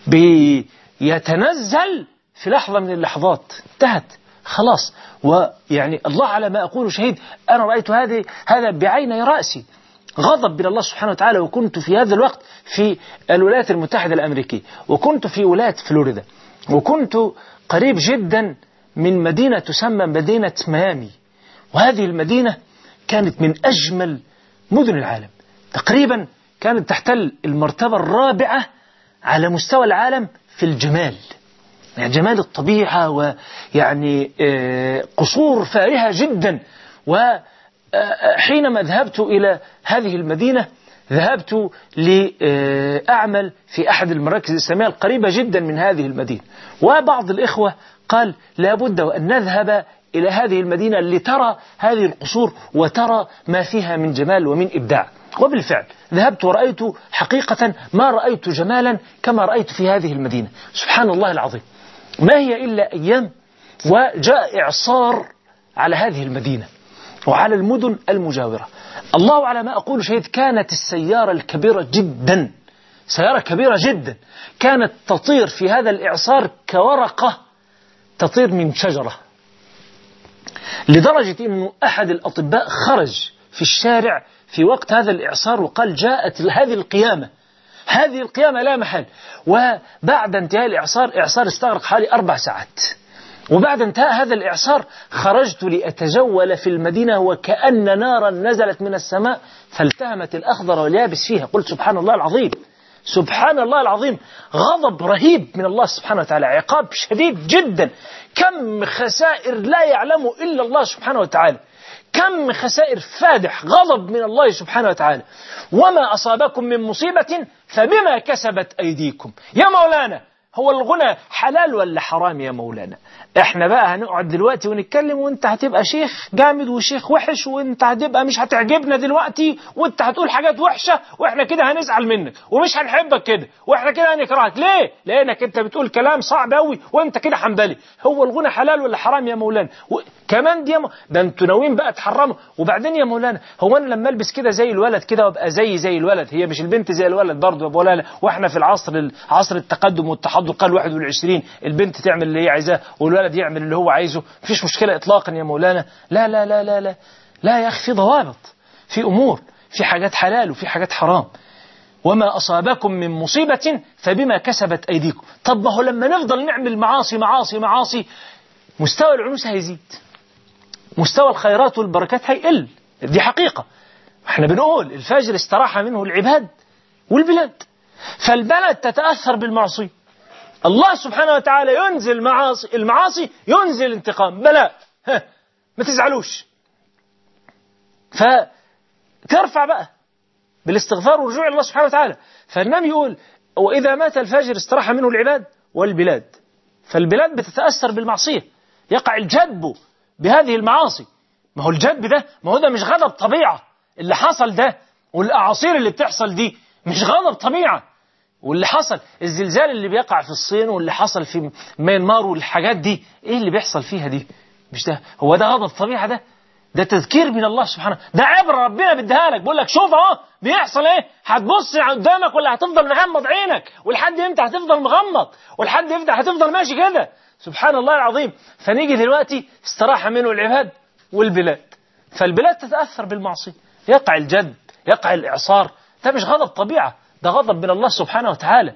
بيتنزل في لحظة من اللحظات، انتهت خلاص. ويعني الله على ما أقول شهيد، أنا رأيت هذا بعيني رأسي، غضب من الله سبحانه وتعالى. وكنت في هذا الوقت في الولايات المتحدة الأمريكية، وكنت في ولاية فلوريدا، وكنت قريب جدا من مدينة تسمى مدينة ميامي. وهذه المدينة كانت من أجمل مدن العالم، تقريبا كانت تحتل المرتبة الرابعة على مستوى العالم في الجمال، يعني جمال الطبيعة، ويعني قصور فارهة جدا. وحينما ذهبت إلى هذه المدينة ذهبت لأعمل في أحد المراكز الإسلامية القريبة جدا من هذه المدينة. وبعض الإخوة قال لابد أن نذهب إلى هذه المدينة لترى هذه القصور وترى ما فيها من جمال ومن إبداع. وبالفعل ذهبت ورأيت حقيقة ما رأيت جمالا كما رأيت في هذه المدينة. سبحان الله العظيم، ما هي إلا أيام وجاء إعصار على هذه المدينة وعلى المدن المجاورة. الله على ما أقول شهيد، كانت السيارة الكبيرة جدا، سيارة كبيرة جدا، كانت تطير في هذا الإعصار كورقة تطير من شجرة، لدرجة أنه أحد الأطباء خرج في الشارع في وقت هذا الإعصار وقال جاءت هذه القيامة لا محل. وبعد انتهاء الإعصار استغرق حوالي 4 ساعات، وبعد انتهاء هذا الإعصار خرجت لأتجول في المدينة وكأن نارا نزلت من السماء فالتهمت الأخضر واليابس فيها. قلت سبحان الله العظيم، سبحان الله العظيم، غضب رهيب من الله سبحانه وتعالى، عقاب شديد جدا. كم خسائر لا يعلم إلا الله سبحانه وتعالى، كم خسائر فادح، غضب من الله سبحانه وتعالى. وما أصابكم من مصيبة فبما كسبت أيديكم. يا مولانا، هو الغنى حلال ولا حرام يا مولانا؟ احنا بقى هنقعد دلوقتي ونتكلم وانت هتبقى شيخ جامد وشيخ وحش، وانت هتبقى مش هتعجبنا دلوقتي، وانت هتقول حاجات وحشة، واحنا كده هنزعل منك ومش هنحبك كده، واحنا كده هنكرهك. ليه؟ لانك انت بتقول كلام صعب قوي وانت كده حنبلي. هو الغنى حلال ولا حرام يا مولانا؟ كمان دي ده انتوا ناويين بقى تحرموا. وبعدين يا مولانا، هو انا لما البس كده زي الولد كده وابقى زي الولد، هي مش البنت زي الولد برضه يا مولانا؟ واحنا في عصر التقدم والتحضر، قال 21 البنت تعمل اللي هي عايزاه والولد يعمل اللي هو عايزه، مفيش مشكلة اطلاقا يا مولانا. لا لا لا لا لا لا يا اخي، في ضوابط، في امور، في حاجات حلال وفي حاجات حرام. وما أصابكم من مصيبة فبما كسبت أيديكم. طب ما هو لما نفضل نعمل معاصي معاصي معاصي، مستوى العنوس هيزيد، مستوى الخيرات والبركات هيقل. دي حقيقة. احنا بنقول الفجر استراح منه العباد والبلاد، فالبلد تتأثر بالمعصية. الله سبحانه وتعالى ينزل المعاصي ينزل انتقام بلاء، ما تزعلوش، فترفع بقى بالاستغفار والرجوع إلى الله سبحانه وتعالى. فالنبي يقول وإذا مات الفجر استراح منه العباد والبلاد، فالبلاد بتتأثر بالمعصية، يقع الجدب بهذه المعاصي. ما هو الجدب ده، ما هو ده مش غضب طبيعة اللي حصل ده، والأعاصير اللي بتحصل دي مش غضب طبيعة. واللي حصل الزلزال اللي بيقع في الصين واللي حصل في ميانمار والحاجات دي، ايه اللي بيحصل فيها دي؟ مش ده هو ده غضب طبيعة؟ ده تذكير من الله سبحانه، ده عبرة ربنا بديها لك، بيقول لك شوف اهو بيحصل ايه، هتبص قدامك ولا هتفضل مغمض عينك؟ ولحد امتى هتفضل مغمض؟ ولحد امتى هتفضل ماشي كده؟ سبحان الله العظيم. فنيجي دلوقتي استراح منه العباد والبلاد، فالبلاد تتأثر بالمعصية، يقع الجد، يقع الإعصار. ده مش غضب طبيعة، ده غضب من الله سبحانه وتعالى.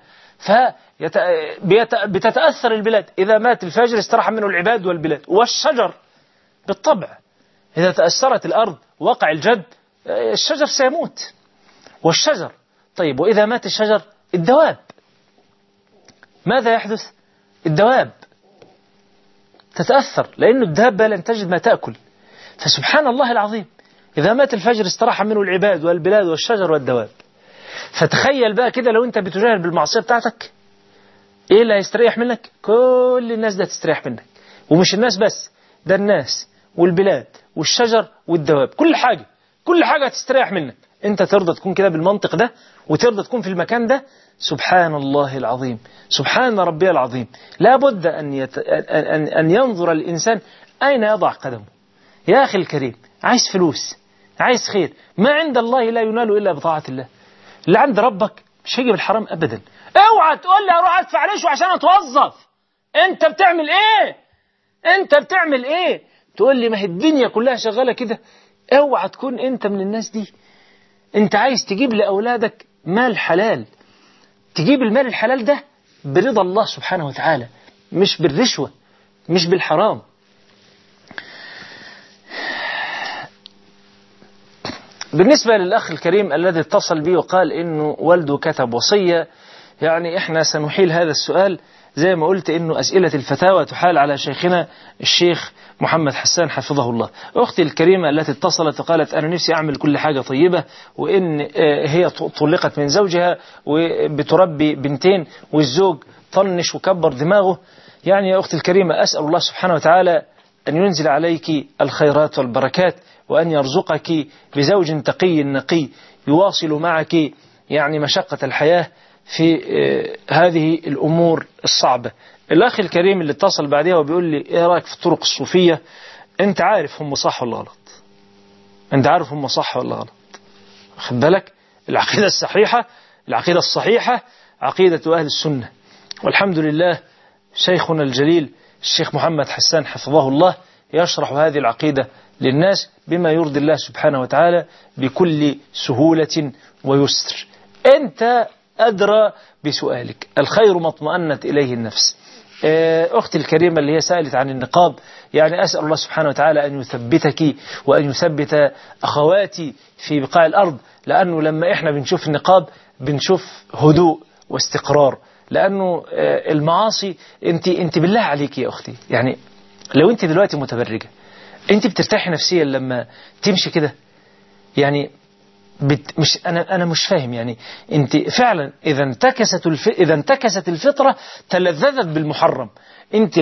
بتتأثر البلاد. إذا مات الفجر استراح منه العباد والبلاد. والشجر بالطبع، إذا تأثرت الأرض وقع الجد الشجر سيموت. والشجر طيب، وإذا مات الشجر الدواب ماذا يحدث؟ الدواب تتأثر، لأن الدابة لن تجد ما تأكل. فسبحان الله العظيم، إذا مات الفجر استراح منه العباد والبلاد والشجر والدواب. فتخيل بقى كده لو أنت بتجاهل بالمعصية بتاعتك، إيه اللي هيستريح منك؟ كل الناس ده تستريح منك. ومش الناس بس، ده الناس والبلاد والشجر والدواب، كل حاجة تستريح منك. أنت ترضى تكون كده بالمنطق ده وترضى تكون في المكان ده؟ سبحان الله العظيم، سبحان ربي العظيم. لا بد أن ينظر الإنسان أين يضع قدمه. يا أخي الكريم، عايز فلوس، عايز خير، ما عند الله لا ينال إلا بطاعة الله. اللي عند ربك مش هيجي بالحرام أبدا. اوعى تقول لي أروح أدفع ليش عشان أتوظف. أنت بتعمل إيه؟ أنت بتعمل إيه؟ تقول لي ما هي الدنيا كلها شغالة كده. اوعى تكون أنت من الناس دي. أنت عايز تجيب لأولادك مال حلال، تجيب المال الحلال ده برضا الله سبحانه وتعالى، مش بالرشوة، مش بالحرام. بالنسبة للأخ الكريم الذي اتصل بي وقال إنه والده كتب وصية، يعني إحنا سنحيل هذا السؤال زي ما قلت إنه أسئلة الفتاوى تحال على شيخنا الشيخ محمد حسان حفظه الله. أختي الكريمة التي اتصلت وقالت أنا نفسي أعمل كل حاجة طيبة، وإن هي طلقت من زوجها وبتربي بنتين والزوج طنش وكبر دماغه. يعني يا أختي الكريمة، أسأل الله سبحانه وتعالى أن ينزل عليك الخيرات والبركات، وأن يرزقك بزوج تقي نقي يواصل معك يعني مشقة الحياة في هذه الأمور الصعبة. الأخ الكريم اللي اتصل بعدها وبيقول لي إيه رأيك في الطرق الصوفية؟ أنت عارف هم صح ولا غلط؟ أنت عارف هم صح ولا غلط؟ خد بالك، العقيدة الصحيحة، العقيدة الصحيحة عقيدة أهل السنة. والحمد لله شيخنا الجليل الشيخ محمد حسان حفظه الله يشرح هذه العقيدة للناس بما يرضي الله سبحانه وتعالى بكل سهولة ويسر. أنت أدرى بسؤالك، الخير ما اطمأنت إليه النفس. أختي الكريمة اللي هي سألت عن النقاب، يعني أسأل الله سبحانه وتعالى أن يثبتك وأن يثبت أخواتي في بقاع الأرض، لأنه لما إحنا بنشوف النقاب بنشوف هدوء واستقرار. لأنه المعاصي أنت بالله عليك يا أختي، يعني لو أنت دلوقتي متبرجة أنت بترتاحي نفسيا لما تمشي كده؟ يعني مش أنا مش فاهم. يعني أنت فعلا إذا انتكست الفطرة تلذذت بالمحرم. أنت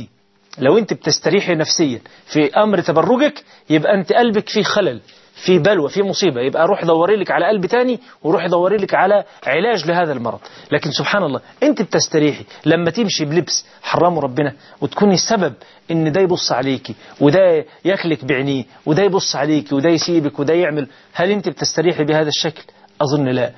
لو أنت بتستريحي نفسيا في أمر تبرجك يبقى أنت قلبك فيه خلل، في بلوى، في مصيبة. يبقى روح دوري لك على قلب تاني وروح دوري لك على علاج لهذا المرض. لكن سبحان الله أنت بتستريحي لما تمشي بلبس حرمه ربنا وتكوني السبب إن ده يبص عليكي وده يخلك بعينيه وده يبص عليكي وده يسيبك وده يعمل. هل أنت بتستريحي بهذا الشكل؟ أظن لا.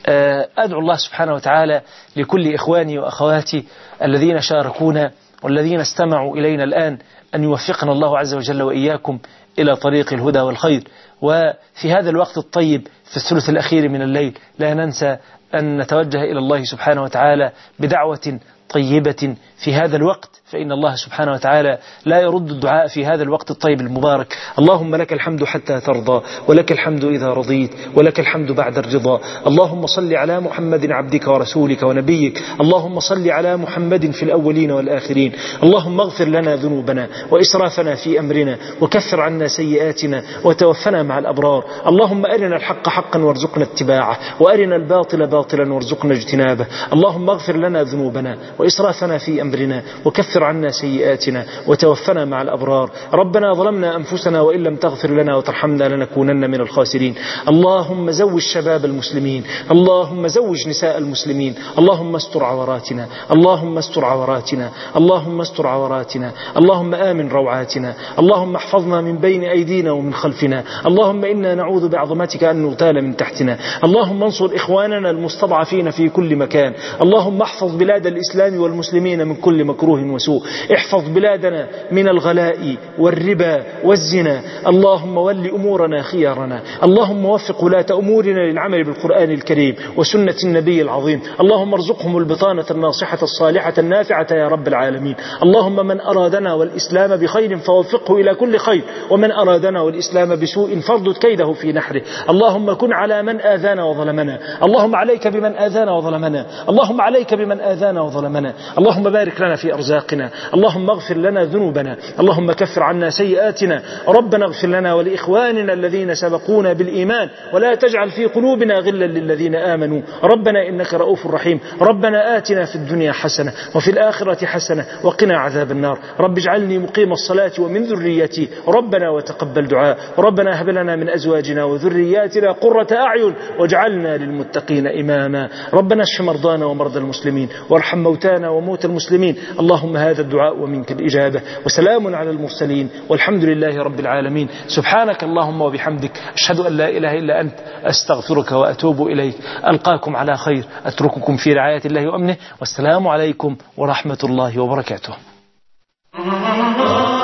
أدعو الله سبحانه وتعالى لكل إخواني وأخواتي الذين شاركونا والذين استمعوا إلينا الآن أن يوفقنا الله عز وجل وإياكم إلى طريق الهدى والخير. وفي هذا الوقت الطيب في الثلث الأخير من الليل لا ننسى أن نتوجه إلى الله سبحانه وتعالى بدعوة طيبة في هذا الوقت، فإن الله سبحانه وتعالى لا يرد الدعاء في هذا الوقت الطيب المبارك. اللهم لك الحمد حتى ترضى، ولك الحمد إذا رضيت، ولك الحمد بعد الرضا. اللهم صل على محمد عبدك ورسولك ونبيك. اللهم صل على محمد في الأولين والآخرين. اللهم اغفر لنا ذنوبنا وإسرافنا في أمرنا وكفر عنا سيئاتنا وتوفنا مع الأبرار. اللهم أرنا الحق حقا وارزقنا اتباعه، وأرنا الباطل باطلا وارزقنا اجتنابه. اللهم اغفر لنا ذنوبنا وإسرافنا في أمرنا وكفر عنا سيئاتنا وتوفنا مع الأبرار. ربنا ظلمنا أنفسنا وإن لم تغفر لنا وترحمنا لنكونن من الخاسرين. اللهم زوج شباب المسلمين، اللهم زوج نساء المسلمين. اللهم استر عوراتنا، اللهم استر عوراتنا، اللهم استر عوراتنا. اللهم آمن روعاتنا. اللهم احفظنا من بين أيدينا ومن خلفنا. اللهم إنا نعوذ بعظمتك أن نغتال من تحتنا. اللهم انصر إخواننا المستضعفين في كل مكان. اللهم احفظ بلاد الإسلام والمسلمين من كل مكروه وسوء. احفظ بلادنا من الغلاء والربا والزنا. اللهم ول أمورنا خيارنا. اللهم وفق ولاة أمورنا للعمل بالقرآن الكريم وسنة النبي العظيم. اللهم ارزقهم البطانة الناصحة الصالحة النافعة يا رب العالمين. اللهم من أرادنا والإسلام بخير فوفقه إلى كل خير، ومن أرادنا والإسلام بسوء فاردد كيده في نحره. اللهم كن على من آذانا وظلمنا. اللهم عليك بمن آذانا وظلمنا. اللهم عليك بمن آذانا وظلمنا. اللهم بارك لنا في أرزاقنا. اللهم اغفر لنا ذنوبنا. اللهم كفر عنا سيئاتنا. ربنا اغفر لنا ولإخواننا الذين سبقونا بالإيمان ولا تجعل في قلوبنا غلا للذين آمنوا. ربنا إنك رؤوف رحيم. ربنا آتنا في الدنيا حسنة وفي الآخرة حسنة وقنا عذاب النار. رب اجعلني مقيم الصلاة ومن ذريتي. ربنا وتقبل دعاء. ربنا هب لنا من أزواجنا وذرياتنا قرة أعين واجعلنا للمتقين إماما. ربنا اشف مرضانا ومرضى المسلمين وارحم موتانا وموتى المسلمين. اللهم هذا الدعاء ومنك الإجابة. وسلام على المرسلين والحمد لله رب العالمين. سبحانك اللهم وبحمدك أشهد أن لا إله إلا أنت أستغفرك وأتوب إليك. ألقاكم على خير، أترككم في رعاية الله وأمنه، والسلام عليكم ورحمة الله وبركاته.